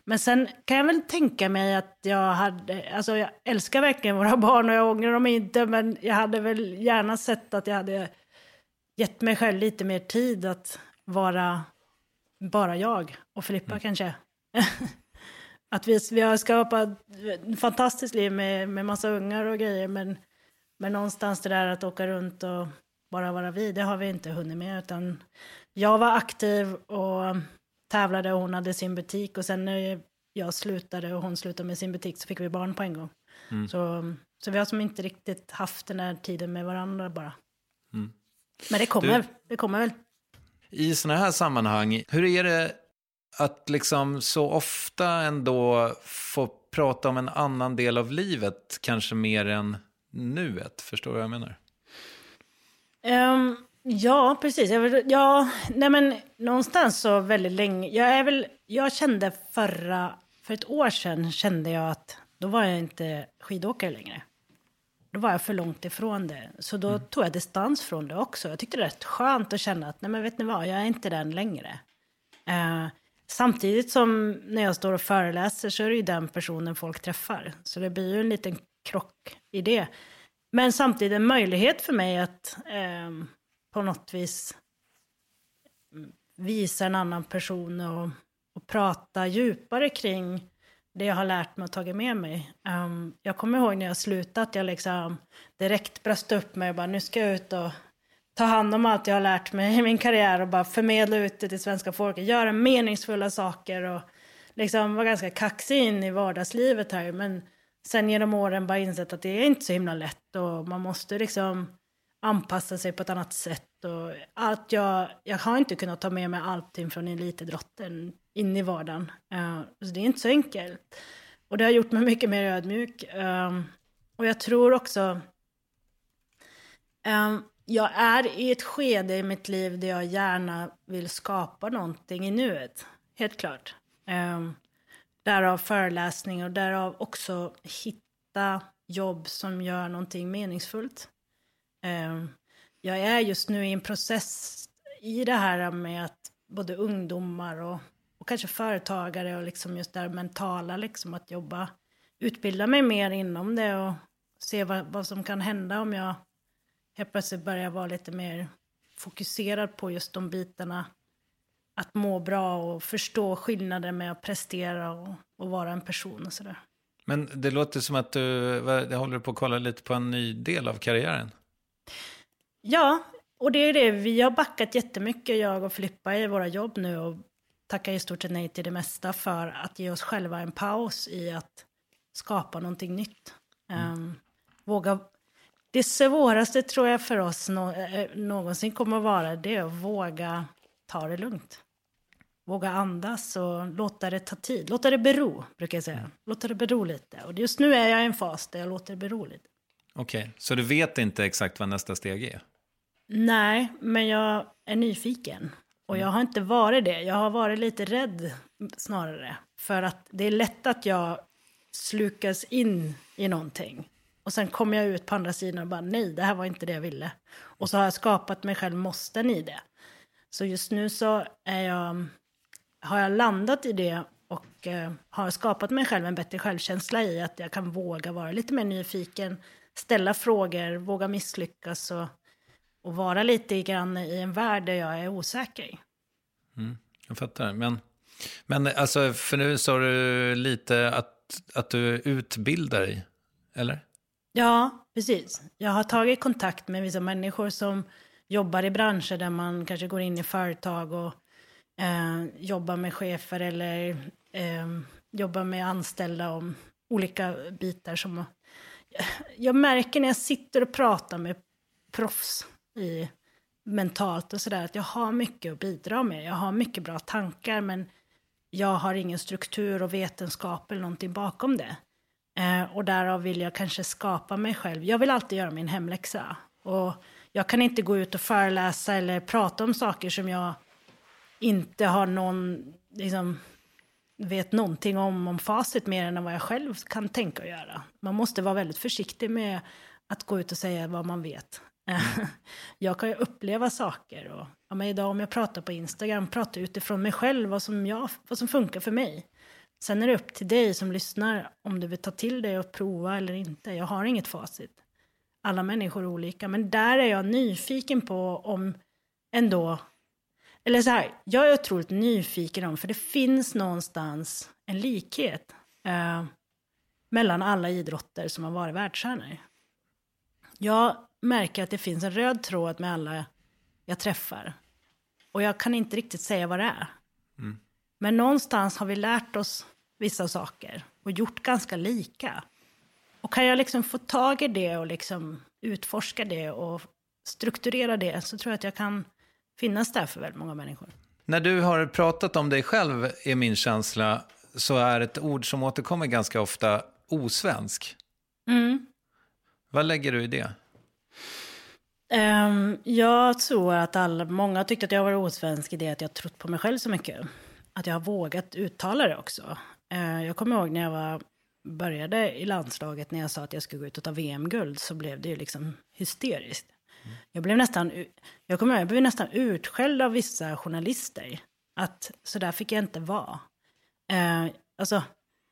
Men sen kan jag väl tänka mig att jag hade, alltså jag älskar verkligen våra barn och jag ångrar dem inte, men jag hade väl gärna sett att jag hade gett mig själv lite mer tid att vara bara jag och Filippa mm. kanske. Att vi, vi har skapat ett fantastiskt liv med, med massa ungar och grejer, men, men någonstans det där att åka runt och bara vara vi, det har vi inte hunnit med, utan jag var aktiv och tävlade och hon hade sin butik, och sen när jag slutade och hon slutade med sin butik så fick vi barn på en gång. Mm. Så, så vi har som inte riktigt haft den här tiden med varandra bara. Mm. Men det kommer, du, det kommer väl.
I såna här sammanhang, hur är det att liksom så ofta ändå få prata om en annan del av livet, kanske mer än nuet, förstår du vad jag menar?
Um, ja, precis. Jag, ja, nej men någonstans så väldigt länge. Jag är väl, jag kände förra, för ett år sedan kände jag att då var jag inte skidåkare längre. Då var jag för långt ifrån det. Så då mm. tog jag distans från det också. Jag tyckte det var rätt skönt att känna att nej men vet ni vad, jag är inte den längre. Uh, samtidigt som när jag står och föreläser så är det ju den personen folk träffar. Så det blir ju en liten krock i det. Men samtidigt en möjlighet för mig att uh, på något vis visa en annan person och, och prata djupare kring det jag har lärt mig och tagit med mig. Um, jag kommer ihåg när jag slutat, jag liksom direkt bröst upp mig och bara, nu ska jag ut och ta hand om allt jag har lärt mig i min karriär och bara förmedla ut det till svenska folket, göra meningsfulla saker och liksom vara ganska kaxig in i vardagslivet här. Men sen genom åren bara insett att det är inte så himla lätt och man måste liksom anpassa sig på ett annat sätt. Och allt jag, jag har inte kunnat ta med mig allting från elitidrotten in i vardagen. Uh, så det är inte så enkelt. Och det har gjort mig mycket mer ödmjuk. Uh, och jag tror också... Uh, jag är i ett skede i mitt liv där jag gärna vill skapa någonting i nuet. Helt klart. Uh, därav föreläsning och därav också hitta jobb som gör någonting meningsfullt. Uh, jag är just nu i en process i det här med att både ungdomar och, och kanske företagare och liksom just det mentala, liksom att jobba, utbilda mig mer inom det och se vad, vad som kan hända om jag helt plötsligt börjar vara lite mer fokuserad på just de bitarna. Att må bra och förstå skillnader med att prestera och, och vara en person och sådär.
Men det låter som att du det håller på att kolla lite på en ny del av karriären.
Ja, och det är det. Vi har backat jättemycket, jag och Filippa, i våra jobb nu och tackar i stort sett nej till det mesta för att ge oss själva en paus i att skapa någonting nytt. Mm. Um, våga... Det svåraste tror jag för oss nå, äh, någonsin kommer att vara det att våga ta det lugnt. Våga andas och låta det ta tid. Låta det bero, brukar jag säga. Mm. Låta det bero lite. Och just nu är jag i en fas där jag låter det bero lite.
Okej, okay. Så du vet inte exakt vad nästa steg är?
Nej, men jag är nyfiken. Och jag har inte varit det. Jag har varit lite rädd snarare. För att det är lätt att jag slukas in i någonting. Och sen kommer jag ut på andra sidan och bara, nej, det här var inte det jag ville. Och så har jag skapat mig själv måsten i det. Så just nu så är jag, har jag landat i det och eh, har skapat mig själv en bättre självkänsla i att jag kan våga vara lite mer nyfiken, ställa frågor, våga misslyckas och, och vara lite grann i en värld där jag är osäker.
Mm, jag fattar. Men, men alltså, för nu sa du lite att, att du utbildar dig, eller?
Ja, precis. Jag har tagit kontakt med vissa människor som jobbar i branscher där man kanske går in i företag och eh, jobbar med chefer eller eh, jobbar med anställda om olika bitar. Som, jag märker när jag sitter och pratar med proffs i mentalt och sådär att jag har mycket att bidra med. Jag har mycket bra tankar men jag har ingen struktur och vetenskap eller någonting bakom det. Eh, och därav vill jag kanske skapa mig själv. Jag vill alltid göra min hemläxa. Och jag kan inte gå ut och föreläsa eller prata om saker som jag inte har någon, liksom, vet någonting om, om facit mer än vad jag själv kan tänka och göra. Man måste vara väldigt försiktig med att gå ut och säga vad man vet. Jag kan ju uppleva saker. Och, ja, men idag om jag pratar på Instagram, pratar utifrån mig själv vad som, jag, vad som funkar för mig. Sen är det upp till dig som lyssnar om du vill ta till dig och prova eller inte. Jag har inget facit. Alla människor är olika. Men där är jag nyfiken på om ändå... Eller så här, jag är otroligt nyfiken om, för det finns någonstans en likhet eh, mellan alla idrotter som har varit världsstjärnor. Jag märker att det finns en röd tråd med alla jag träffar. Och jag kan inte riktigt säga vad det är. Mm. Men någonstans har vi lärt oss vissa saker och gjort ganska lika. Och kan jag liksom få tag i det och liksom utforska det och strukturera det, så tror jag att jag kan finnas där för väldigt många människor.
När du har pratat om dig själv, är min känsla, så är ett ord som återkommer ganska ofta osvensk.
Mm.
Vad lägger du i det?
Um, jag tror att alla, många tyckte att jag var osvensk i det att jag trott på mig själv så mycket. Att jag har vågat uttala det också. Uh, jag kommer ihåg när jag var, började i landslaget, när jag sa att jag skulle gå ut och ta V M-guld, så blev det ju liksom hysteriskt. Mm. Jag blev nästan, jag kommer ihåg, jag blev nästan utskälld av vissa journalister. Att så där fick jag inte vara. Uh, alltså,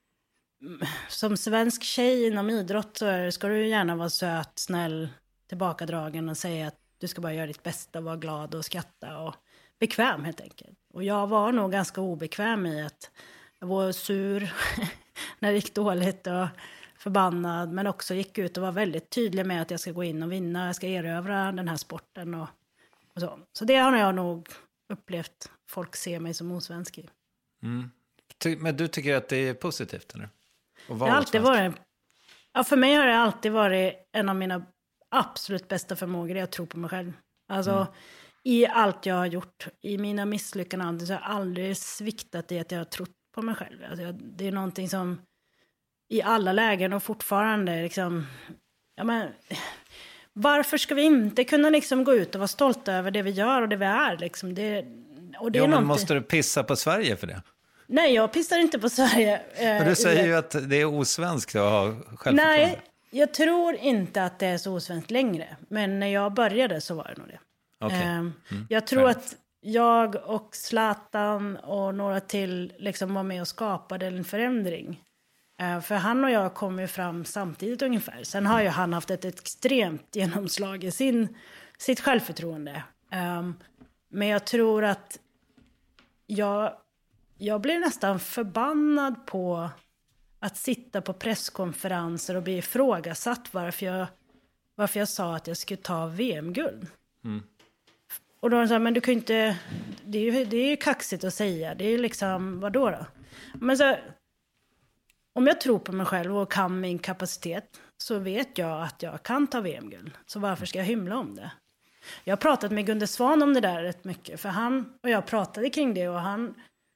som svensk tjej inom idrott så ska du gärna vara söt, snäll, tillbakadragen och säga att du ska bara göra ditt bästa och vara glad och skratta och bekväm helt enkelt. Och jag var nog ganska obekväm i att jag var sur när det gick dåligt och förbannad, men också gick ut och var väldigt tydlig med att jag ska gå in och vinna, jag ska erövra den här sporten och, och så. Så det har jag nog upplevt folk ser mig som osvensk i.
Mm. Men du tycker att det är positivt, eller? Och
det har alltid varit, ja, för mig har det alltid varit en av mina absolut bästa förmågor, är att tro på mig själv. Alltså, mm. i allt jag har gjort, i mina misslyckanden, så har jag aldrig sviktat i att jag har trott på mig själv. Alltså, jag, det är någonting som i alla lägen och fortfarande liksom, ja men, varför ska vi inte kunna liksom gå ut och vara stolta över det vi gör och det vi är liksom? Det, och det
jo,
är
men
någonting...
måste du pissa på Sverige för det?
Nej, jag pissar inte på Sverige.
Men du säger ju att det är osvenskt att ha självförtroende.
Nej, jag tror inte att det är så osvenskt längre. Men när jag började så var det nog det.
Okay.
Mm.
Mm.
Jag tror att jag och Zlatan och några till liksom var med och skapade en förändring. Uh, för han och jag kom ju fram samtidigt ungefär. Sen har ju han haft ett extremt genomslag i sin, sitt självförtroende. Um, men jag tror att jag... Jag blev nästan förbannad på att sitta på presskonferenser och bli ifrågasatt varför jag, varför jag sa att jag skulle ta V M-guld. Mm. Och då sa jag, men du kan ju inte, det är ju, det är ju kaxigt att säga, det är ju liksom, vadå då? Men så, om jag tror på mig själv och kan min kapacitet, så vet jag att jag kan ta V M-guld. Så varför ska jag hymla om det? Jag har pratat med Gunde Svan om det där rätt mycket, för han och jag pratade kring det, och han...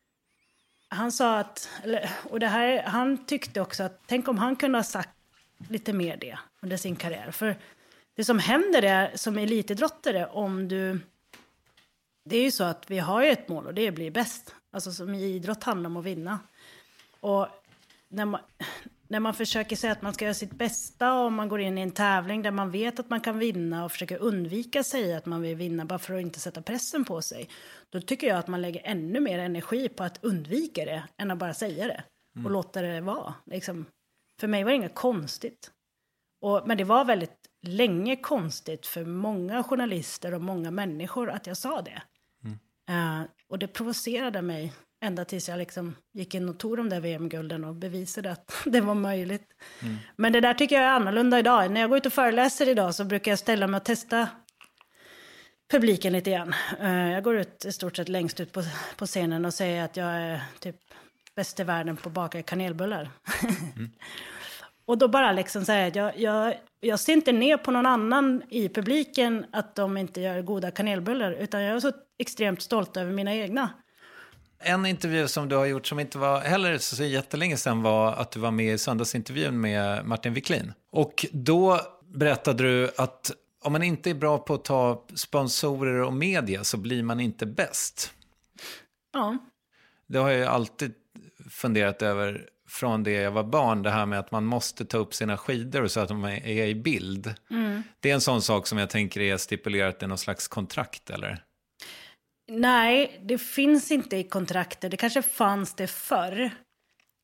Han sa att, och det här, han tyckte också att, tänk om han kunde ha sagt lite mer det under sin karriär. För det som händer är, som elitidrottare, om du, det är ju så att vi har ju ett mål och det är att bli bäst. Alltså som i idrott handlar om att vinna. Och när man, när man försöker säga att man ska göra sitt bästa och man går in i en tävling där man vet att man kan vinna och försöker undvika säga att man vill vinna bara för att inte sätta pressen på sig, då tycker jag att man lägger ännu mer energi på att undvika det än att bara säga det och mm. låta det vara. Liksom, för mig var det inget konstigt. Och, men det var väldigt länge konstigt för många journalister och många människor att jag sa det. Mm. Uh, och det provocerade mig ända tills jag liksom gick in och tog de där V M-gulden och bevisade att det var möjligt. Mm. Men det där tycker jag är annorlunda idag. När jag går ut och föreläser idag så brukar jag ställa mig och testa publiken lite grann. Jag går ut i stort sett längst ut på, på scenen och säger att jag är typ bäst i världen på att baka kanelbullar. Mm. Och då bara liksom säga att jag, jag, jag ser inte ner på någon annan i publiken att de inte gör goda kanelbullar, utan jag är så extremt stolt över mina egna.
En intervju som du har gjort som inte var heller så jättelänge sedan var att du var med i söndagsintervjun med Martin Wiklin. Och då berättade du att om man inte är bra på att ta sponsorer och media så blir man inte bäst.
Ja.
Det har jag ju alltid funderat över från det jag var barn. Det här med att man måste ta upp sina skidor så att de är i bild. Mm. Det är en sån sak som jag tänker är stipulerat i någon slags kontrakt, eller?
Nej, det finns inte i kontrakter. Det kanske fanns det förr.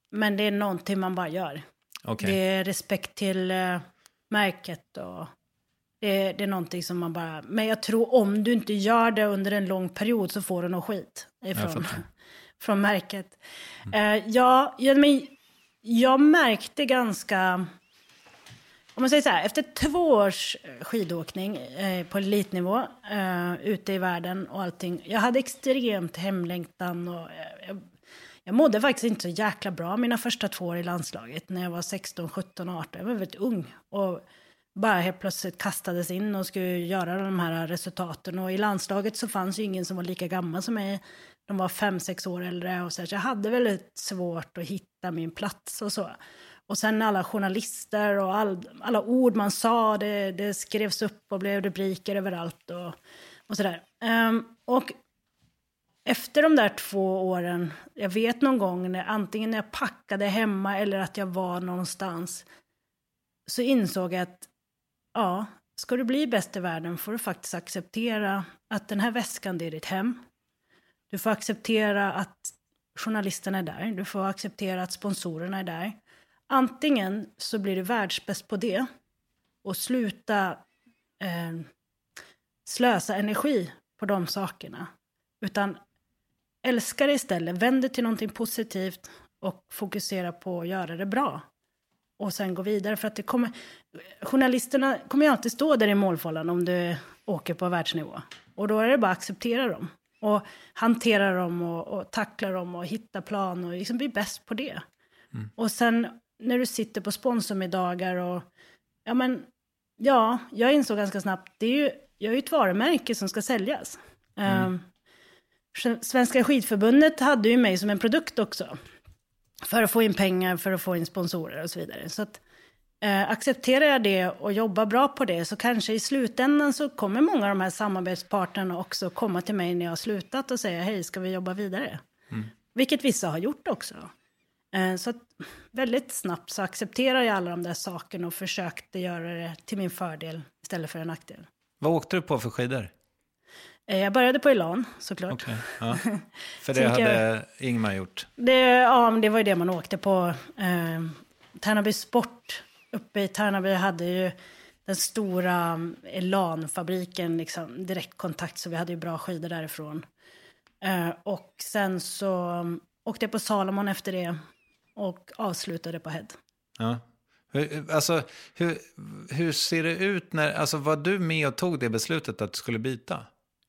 Men det är någonting man bara gör.
Okay.
Det är respekt till uh, märket och det, det är någonting som man bara... Men jag tror om du inte gör det under en lång period så får du något skit ifrån, från märket. Mm. Uh, ja, jag, men, jag märkte ganska... Om man säger så här, efter två års skidåkning eh, på elitnivå eh, ute i världen och allting. Jag hade extremt hemlängtan och eh, jag, jag mådde faktiskt inte så jäkla bra mina första två år i landslaget. När jag var sexton, sjutton, arton. Jag var väldigt ung och bara helt plötsligt kastades in och skulle göra de här resultaten. Och i landslaget så fanns ju ingen som var lika gammal som mig. De var fem, sex år äldre och så, så jag hade väldigt svårt att hitta min plats och så. Och sen alla journalister och all, alla ord man sa, det, det skrevs upp och blev rubriker överallt och, och sådär. Um, och efter de där två åren, jag vet någon gång, när, antingen när jag packade hemma eller att jag var någonstans, så insåg jag att ja, ska du bli bäst i världen får du faktiskt acceptera att den här väskan, det är ditt hem. Du får acceptera att journalisterna är där. Du får acceptera att sponsorerna är där. Antingen så blir du världsbäst på det och sluta eh, slösa energi på de sakerna. Utan älska det istället, vänd det till någonting positivt och fokusera på att göra det bra. Och sen gå vidare, för att det kommer... Journalisterna kommer ju alltid stå där i målfållan om du åker på världsnivå. Och då är det bara att acceptera dem. Och hantera dem och, och tackla dem och hitta plan och liksom bli bäst på det. Mm. Och sen när du sitter på sponsormiddagar och... Ja, men... Ja, jag insåg ganska snabbt, det är ju, jag är ju ett varumärke som ska säljas. Mm. Um, Svenska skidförbundet hade ju mig som en produkt också. För att få in pengar, för att få in sponsorer och så vidare. Så att, eh, accepterar jag det och jobbar bra på det, så kanske i slutändan så kommer många av de här samarbetspartnerna också komma till mig när jag har slutat och säga hej, ska vi jobba vidare? Mm. Vilket vissa har gjort också. Eh, så att, väldigt snabbt så accepterar jag alla de där sakerna och försökte göra det till min fördel istället för en nackdel.
Vad åkte du på för skidor?
Jag började på Elan, såklart.
Okay, ja. För det hade jag, Ingmar gjort?
Det, ja, men det var ju det man åkte på. Eh, Tärnaby Sport uppe i Tärnaby hade ju den stora Elan-fabriken, liksom, direktkontakt, så vi hade ju bra skidor därifrån. Eh, och sen så åkte jag på Salomon efter det och avslutade på Head.
Ja. Hur, alltså, hur, hur ser det ut när, alltså, var du med och tog det beslutet att du skulle byta?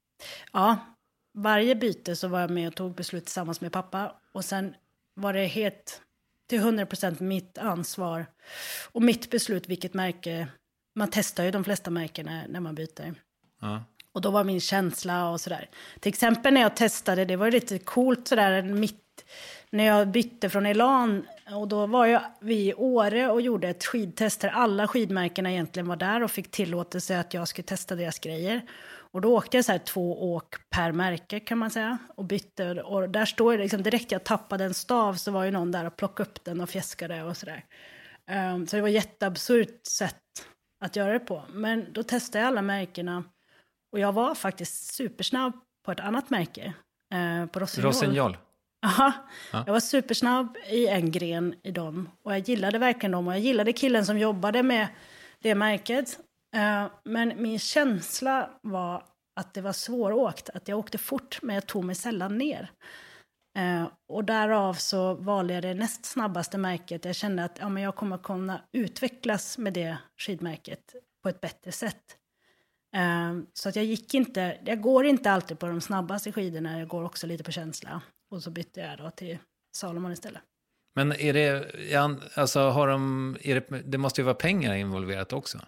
Ja, varje byte så var jag med och tog beslut tillsammans med pappa. Och sen var det helt till hundra procent mitt ansvar. Och mitt beslut vilket märke. Man testar ju de flesta märkena när man byter. Ja. Och då var min känsla och sådär. Till exempel när jag testade, det var lite coolt sådär mitt. När jag bytte från Elan, och då var jag vi i Åre och gjorde ett skidtest där alla skidmärkena egentligen var där och fick tillåtelse att jag skulle testa deras grejer. Och då åkte jag så här två åk per märke kan man säga och bytte. Och där står det liksom direkt jag tappade en stav så var ju någon där och plockade upp den och fjäskade och sådär. Um, så det var ett jätteabsurt sätt att göra det på. Men då testade jag alla märkena och jag var faktiskt supersnabb på ett annat märke. Uh, på Rossignol.
Rossignol?
Aha. Ja, jag var supersnabb i en gren i dem. Och jag gillade verkligen dem. Och jag gillade killen som jobbade med det märket. Uh, men min känsla var att det var svåråkt. Att jag åkte fort, men jag tog mig sällan ner. Uh, och därav så valde jag det näst snabbaste märket. Jag kände att ja, men jag kommer kunna utvecklas med det skidmärket på ett bättre sätt. Uh, så att jag gick inte, jag går inte alltid på de snabbaste skidorna. Jag går också lite på känsla. Och så bytte jag då till Salomon istället. Men
är det, alltså har de, är det, det måste ju vara pengar involverat också.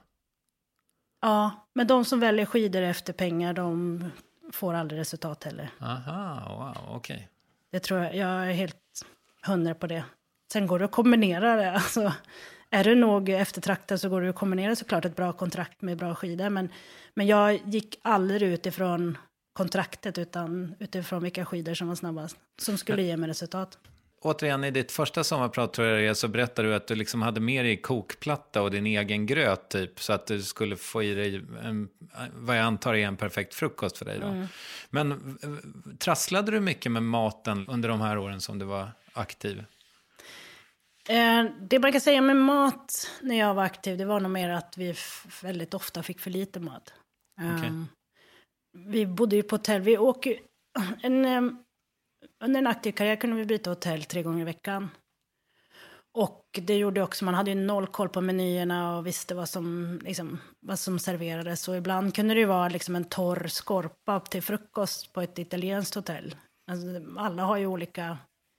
Ja, men de som väljer skidor efter pengar, de får aldrig resultat heller.
Aha, wow, okej. Okay.
Det tror jag, jag är helt hundra på det. Sen går det att kombinera det, alltså är det nog eftertraktat så går det att kombinera såklart ett bra kontrakt med bra skidor. Men, men jag gick aldrig utifrån kontraktet utan utifrån vilka skidor som var snabbast, som skulle ge mig resultat.
Återigen, i ditt första sommarprat tror jag så berättade du att du liksom hade med dig kokplatta och din egen gröt typ, så att du skulle få i dig en, vad jag antar är en perfekt frukost för dig då. Mm. Men trasslade du mycket med maten under de här åren som du var aktiv?
Eh, det man kan säga med mat när jag var aktiv, det var nog mer att vi f- väldigt ofta fick för lite mat. Um,
Okay.
Vi bodde ju på hotell. Vi åker, en, um, under en aktiv karriär kunde vi byta hotell tre gånger i veckan. Och det gjorde också, man hade ju noll koll på menyerna och visste vad som, liksom, vad som serverades. Och ibland kunde det ju vara liksom en torr skorpa till frukost på ett italienskt hotell. Alltså, alla har ju olika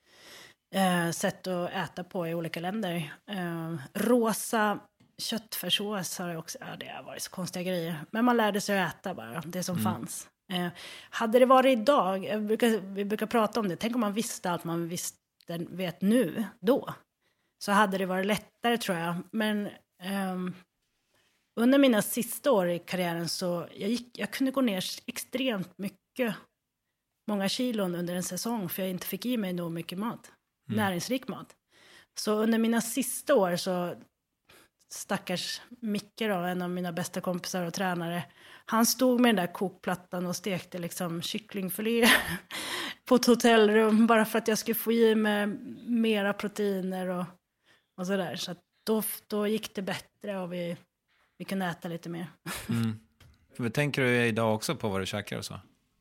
eh, sätt att äta på i olika länder. Eh, rosa köttfärssås har jag också, ja, det har varit så konstiga grejer. Men man lärde sig att äta bara, det som mm. fanns. Eh, hade det varit idag, jag brukar, vi brukar prata om det, tänk om man visste allt man visste, vet nu, då. Så hade det varit lättare tror jag. Men um, under mina sista år i karriären så jag, gick, jag kunde gå ner extremt mycket, många kilon under en säsong. För jag inte fick i mig nog mycket mat, mm. näringsrik mat. Så under mina sista år så stackars Micke då, en av mina bästa kompisar och tränare. Han stod med den där kokplattan och stekte liksom kycklingfilé på ett hotellrum. Bara för att jag skulle få i mig mera proteiner och Och sådär. Så att då, då gick det bättre och vi, vi kunde äta lite mer.
Mm. Vad tänker du idag också på vad du käkar och så?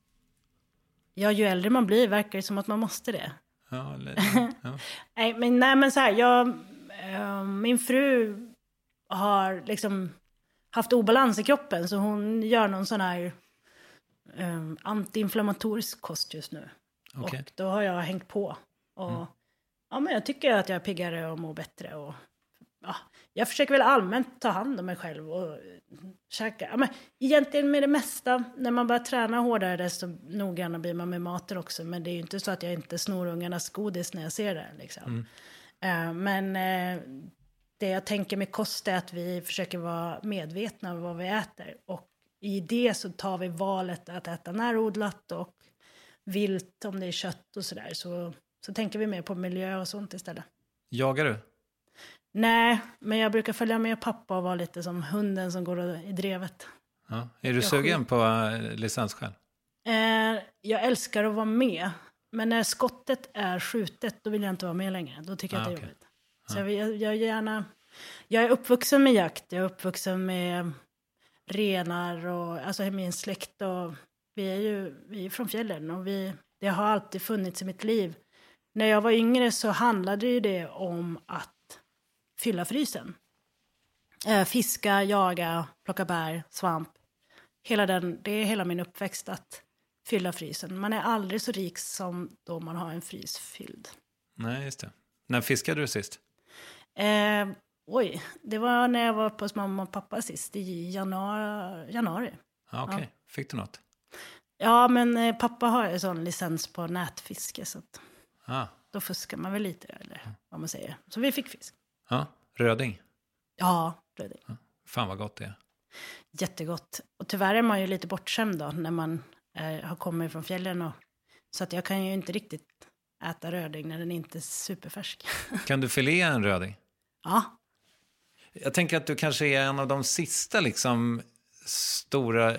Ja, ju äldre man blir verkar det som att man måste det.
Ja, eller, ja.
nej, men, nej, men så här, jag, äh, min fru har liksom haft obalans i kroppen. Så hon gör någon sån här äh, antiinflammatorisk kost just nu. Okay. Och då har jag hängt på. Och mm. ja, men jag tycker att jag är piggare och mår bättre. Och, ja, jag försöker väl allmänt ta hand om mig själv och käka. Ja, men egentligen med det mesta, när man börjar träna hårdare desto noggrannare blir man med maten också. Men det är ju inte så att jag inte snor ungarnas godis när jag ser det. Liksom. Mm. Uh, men uh, det jag tänker med kost är att vi försöker vara medvetna om vad vi äter. Och i det så tar vi valet att äta närodlat och vilt om det är kött och sådär. Så... Så tänker vi mer på miljö och sånt istället. Jagar
du?
Nej, men jag brukar följa med pappa och vara lite som hunden som går i drevet.
Ja. Är du jag sugen på uh, licensskäl?
Eh, jag älskar att vara med. Men när skottet är skjutet, då vill jag inte vara med längre. Då tycker jag ah, att det är okay. jobbigt. Så ah. jag, jag gärna... Jag är uppvuxen med jakt. Jag är uppvuxen med renar och... Alltså min släkt och... Vi är ju vi är från fjällen och vi... Det har alltid funnits i mitt liv. När jag var yngre så handlade ju det om att fylla frysen. Äh, fiska, jaga, plocka bär, svamp. Hela den, det är hela min uppväxt att fylla frysen. Man är aldrig så rik som då man har en frys fylld.
Nej, just det. När fiskade du sist?
Eh, oj, det var när jag var på hos mamma och pappa sist i januari. januari.
Ah, okej, okay. Ja. Fick du något?
Ja, men eh, pappa har en sån licens på nätfiske så att
ah.
då fuskar man väl lite eller vad man säger. Så vi fick fisk.
Ja, röding?
Ja, röding.
Ja. Fan vad gott det är.
Jättegott. Och tyvärr är man ju lite bortskämd då när man är, har kommit från fjällen. Och, så att jag kan ju inte riktigt äta röding när den inte är superfärsk. Kan
du filea en röding?
Ja.
Jag tänker att du kanske är en av de sista liksom stora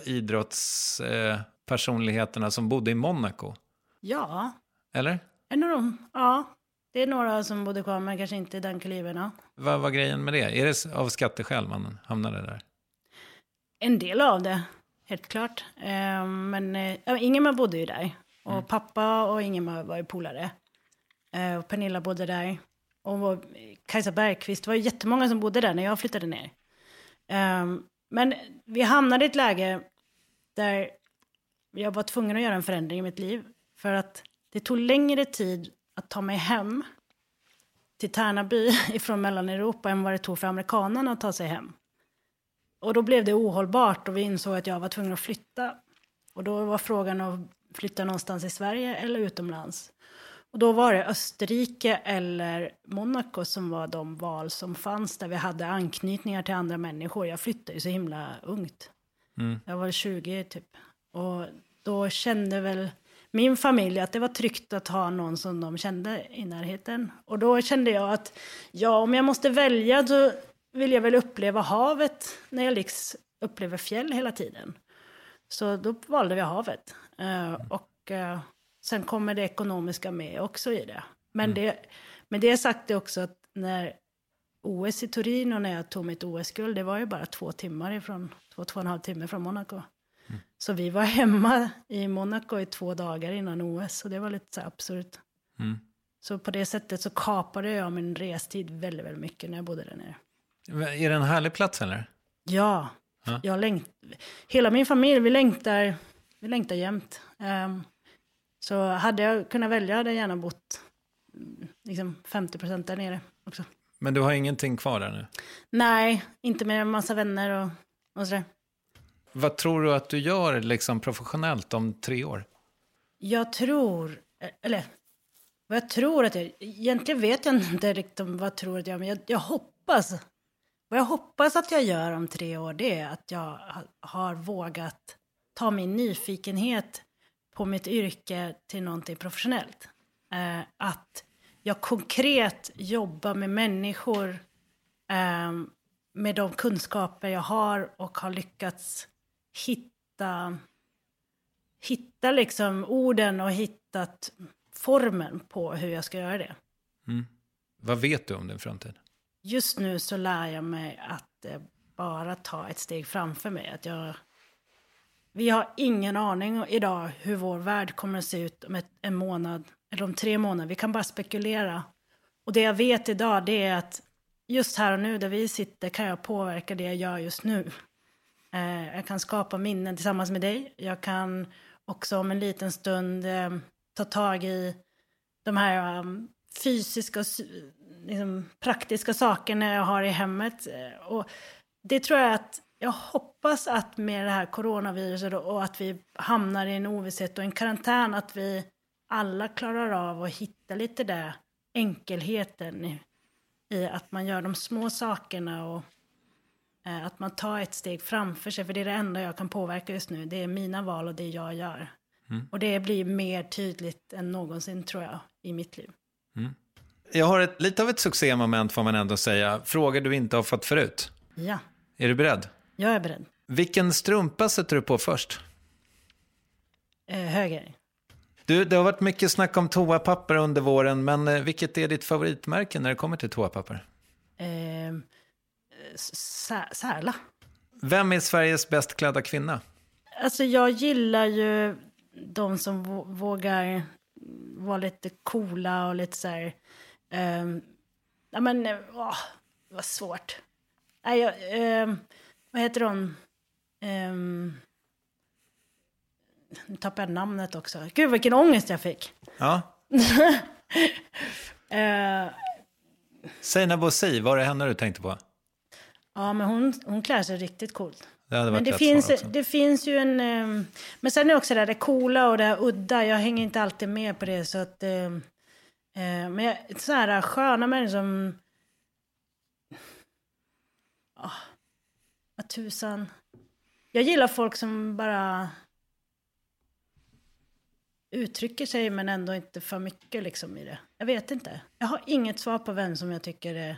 idrottspersonligheterna eh, som bodde i Monaco.
Ja.
Eller?
En av dem, ja. Det är några som bodde kvar, men kanske inte i den kaliberna.
Vad var grejen med det? Är det av skatteskäl man hamnade där?
En del av det, helt klart. Eh, men eh, Ingemar bodde ju där. Och mm. pappa och Ingemar var ju polare. Eh, och Pernilla bodde där. Och Kajsa Bergqvist, det var ju jättemånga som bodde där när jag flyttade ner. Eh, men vi hamnade i ett läge där jag var tvungen att göra en förändring i mitt liv. För att det tog längre tid att ta mig hem till Tärnaby ifrån Mellaneuropa än vad det tog för amerikanerna att ta sig hem. Och då blev det ohållbart och vi insåg att jag var tvungen att flytta. Och då var frågan att flytta någonstans i Sverige eller utomlands. Och då var det Österrike eller Monaco som var de val som fanns där vi hade anknytningar till andra människor. Jag flyttade ju så himla ungt. Mm. Jag var tjugo typ. Och då kände väl min familj att det var tryggt att ha någon som de kände i närheten. Och då kände jag att ja, om jag måste välja då vill jag väl uppleva havet när jag liksom upplever fjäll hela tiden. Så då valde vi havet. Uh, och uh, sen kommer det ekonomiska med också i det. Men, mm. det, men det är sagt det också att när O S i Turin och när jag tog mitt O S-guld, det var ju bara två timmar ifrån, två, två och en halv timme från Monaco. Mm. Så vi var hemma i Monaco i två dagar innan O S, och det var lite så absurt. Mm. Så på det sättet så kapade jag min restid väldigt, väldigt mycket när jag bodde där nere.
Är det en härlig plats eller?
Ja, ja. Jag längt, hela min familj, vi längtar, vi längtar jämt. Um, så hade jag kunnat välja hade jag gärna bott liksom femtio procent där nere också.
Men du har ingenting kvar där nu?
Nej, inte med en massa vänner och, och sådär.
Vad tror du att du gör liksom professionellt om tre år?
Jag tror, eller vad jag tror att jag, egentligen vet jag inte riktigt om vad jag tror att jag, men jag, jag hoppas, vad jag hoppas att jag gör om tre år, det är att jag har vågat ta min nyfikenhet på mitt yrke till någonting professionellt. Eh, att jag konkret jobbar med människor eh, med de kunskaper jag har och har lyckats hitta, hitta liksom orden och hittat formen på hur jag ska göra det.
Mm. Vad vet du om din framtid?
Just nu så lär jag mig att eh, bara ta ett steg framför mig. Att jag, vi har ingen aning idag hur vår värld kommer att se ut om ett, en månad eller om tre månader. Vi kan bara spekulera. Och det jag vet idag, det är att just här och nu där vi sitter kan jag påverka det jag gör just nu. Eh, jag kan skapa minnen tillsammans med dig. Jag kan också om en liten stund eh, ta tag i de här um, fysiska, liksom, praktiska sakerna jag har i hemmet. Och det tror jag att jag hoppas att med det här coronaviruset och att vi hamnar i en ovisshet och en karantän, att vi alla klarar av att hitta lite där enkelheten i, i att man gör de små sakerna och eh, att man tar ett steg framför sig. För det är det enda jag kan påverka just nu. Det är mina val och det jag gör. Mm. Och det blir mer tydligt än någonsin, tror jag, i mitt liv.
Mm. Jag har ett, lite av ett succémoment, får man ändå säga. Frågor du inte har fått förut.
Ja.
Är du beredd?
Jag är beredd.
Vilken strumpa sätter du på först?
Eh, höger.
Du, det har varit mycket snack om toapapper under våren, men eh, vilket är ditt favoritmärke när det kommer till toapapper?
Eh, sär, Särla.
Vem är Sveriges bäst klädda kvinna?
Alltså jag gillar ju de som vågar vara lite coola och lite så här. Um, ja men, åh, det var svårt. Nej, jag, um, vad heter de? Um, nu tappade jag namnet också. Gud, vilken ångest jag fick.
Ja.
uh,
Seinab Bosi, var det henne du tänkte på?
Ja, men hon, hon klär sig riktigt coolt.
Det
men det finns, det finns ju en... Um, men sen är det också det, det coola och det udda. Jag hänger inte alltid med på det. Så att, um, uh, men jag, så här sköna människor som... Oh, vad tusan. Jag gillar folk som bara uttrycker sig men ändå inte för mycket liksom i det. Jag vet inte. Jag har inget svar på vem som jag tycker är...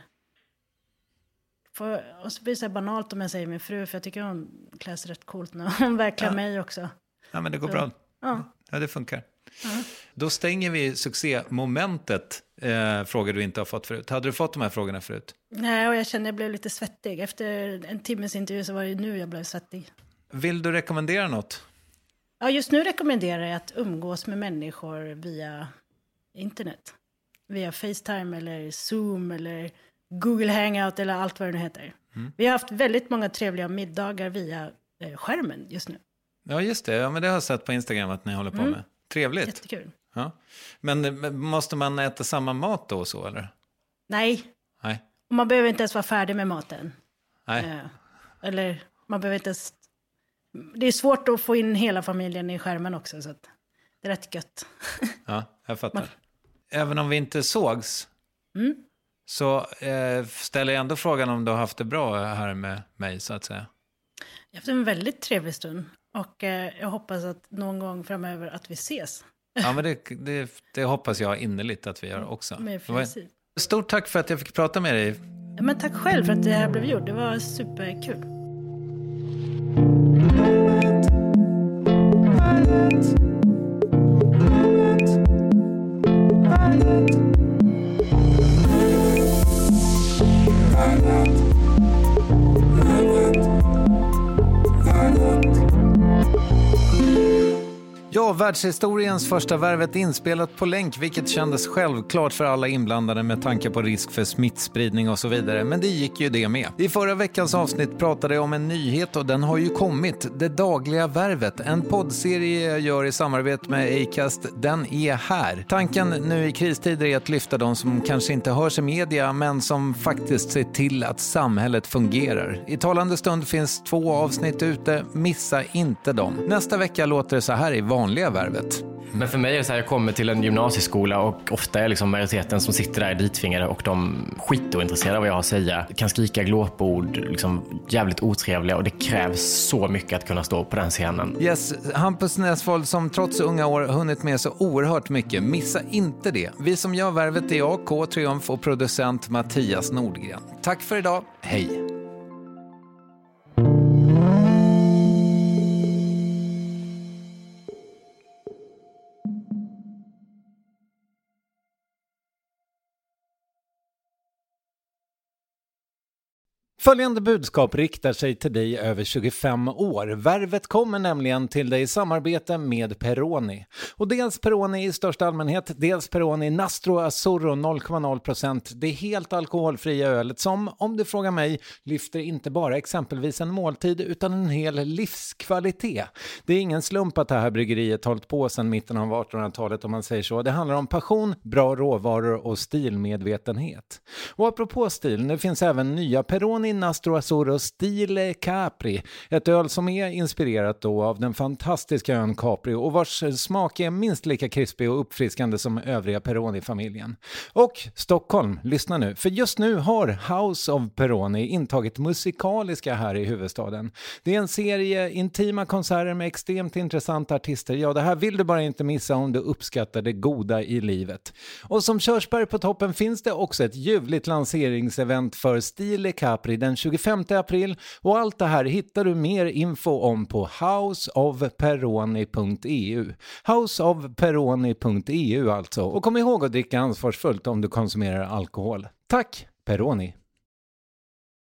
För, och så blir det så banalt om jag säger min fru, för jag tycker hon klär sig rätt coolt när hon verkar ja. mig också.
Ja, men det går
så.
bra.
Ja.
Ja, det funkar.
Ja.
Då stänger vi succémomentet, eh, frågor du inte har fått förut. Hade du fått de här frågorna förut?
Nej, och jag kände att jag blev lite svettig. Efter en timmes intervju så var det nu jag blev svettig.
Vill du rekommendera något?
Ja, just nu rekommenderar jag att umgås med människor via internet. Via FaceTime eller Zoom eller Google Hangout eller allt vad det nu heter. Mm. Vi har haft väldigt många trevliga middagar via eh, skärmen just nu.
Ja, just det. Ja, men det har jag sett på Instagram att ni håller på mm. med. Trevligt.
Jättekul.
Ja. Men måste man äta samma mat då och så, eller?
Nej.
Nej.
Och man behöver inte ens vara färdig med maten.
Nej.
Eh, eller man behöver inte ens... Det är svårt att få in hela familjen i skärmen också, så att det är rätt gött.
Ja, jag fattar.
Man...
Även om vi inte sågs...
Mm.
Så eh, ställer jag ändå frågan om du har haft det bra här med mig, så att säga.
Jag har haft en väldigt trevlig stund. Och eh, jag hoppas att någon gång framöver att vi ses.
Ja, men det, det, det hoppas jag innerligt att vi gör också.
Med
Stort tack för att jag fick prata med dig.
Ja, men tack själv för att det här blev gjort. Det var superkul.
Ja, världshistoriens första Värvet inspelat på länk, vilket kändes självklart för alla inblandade med tanke på risk för smittspridning och så vidare. Men det gick ju det med. I förra veckans avsnitt pratade jag om en nyhet och den har ju kommit. Det dagliga Värvet, en poddserie jag gör i samarbete med Acast. Den är här. Tanken nu i kristider är att lyfta de som kanske inte hörs i media men som faktiskt ser till att samhället fungerar. I talande stund finns två avsnitt ute. Missa inte dem. Nästa vecka låter det så här i vanliga Värvet.
Men för mig är det så här, jag kommer till en gymnasieskola och ofta är liksom majoriteten som sitter där dittvingade och de skitointresserade av vad jag har att säga. Kan skrika glåpord, liksom jävligt otrevliga, och det krävs så mycket att kunna stå på den scenen.
Yes, Hampus Näsvold som trots unga år hunnit med så oerhört mycket. Missa inte det. Vi som gör Värvet är jag, K. Triumf, och producent Mattias Nordgren. Tack för idag. Hej! Följande budskap riktar sig till dig över tjugofem år. Värvet kommer nämligen till dig i samarbete med Peroni. Och dels Peroni i största allmänhet, dels Peroni Nastro Azzurro noll komma noll procent. Det är helt alkoholfria ölet som, om du frågar mig, lyfter inte bara exempelvis en måltid utan en hel livskvalitet. Det är ingen slump att det här bryggeriet hållit på sedan mitten av artonhundratalet om man säger så. Det handlar om passion, bra råvaror och stilmedvetenhet. Och apropå stil, nu finns även nya Peroni Nastro Azzurro Stile Capri, ett öl som är inspirerat då av den fantastiska ön Capri och vars smak är minst lika krispig och uppfriskande som övriga Peroni-familjen. Och Stockholm, lyssna nu, för just nu har House of Peroni intagit musikaliska här i huvudstaden. Det är en serie intima konserter med extremt intressanta artister. Ja, det här vill du bara inte missa om du uppskattar det goda i livet. Och som körsbär på toppen finns det också ett ljuvligt lanseringsevent för Stile Capri den tjugofemte april, och allt det här hittar du mer info om på house of peroni punkt e u. house of peroni punkt e u alltså. Och kom ihåg att dricka ansvarsfullt om du konsumerar alkohol. Tack, Peroni!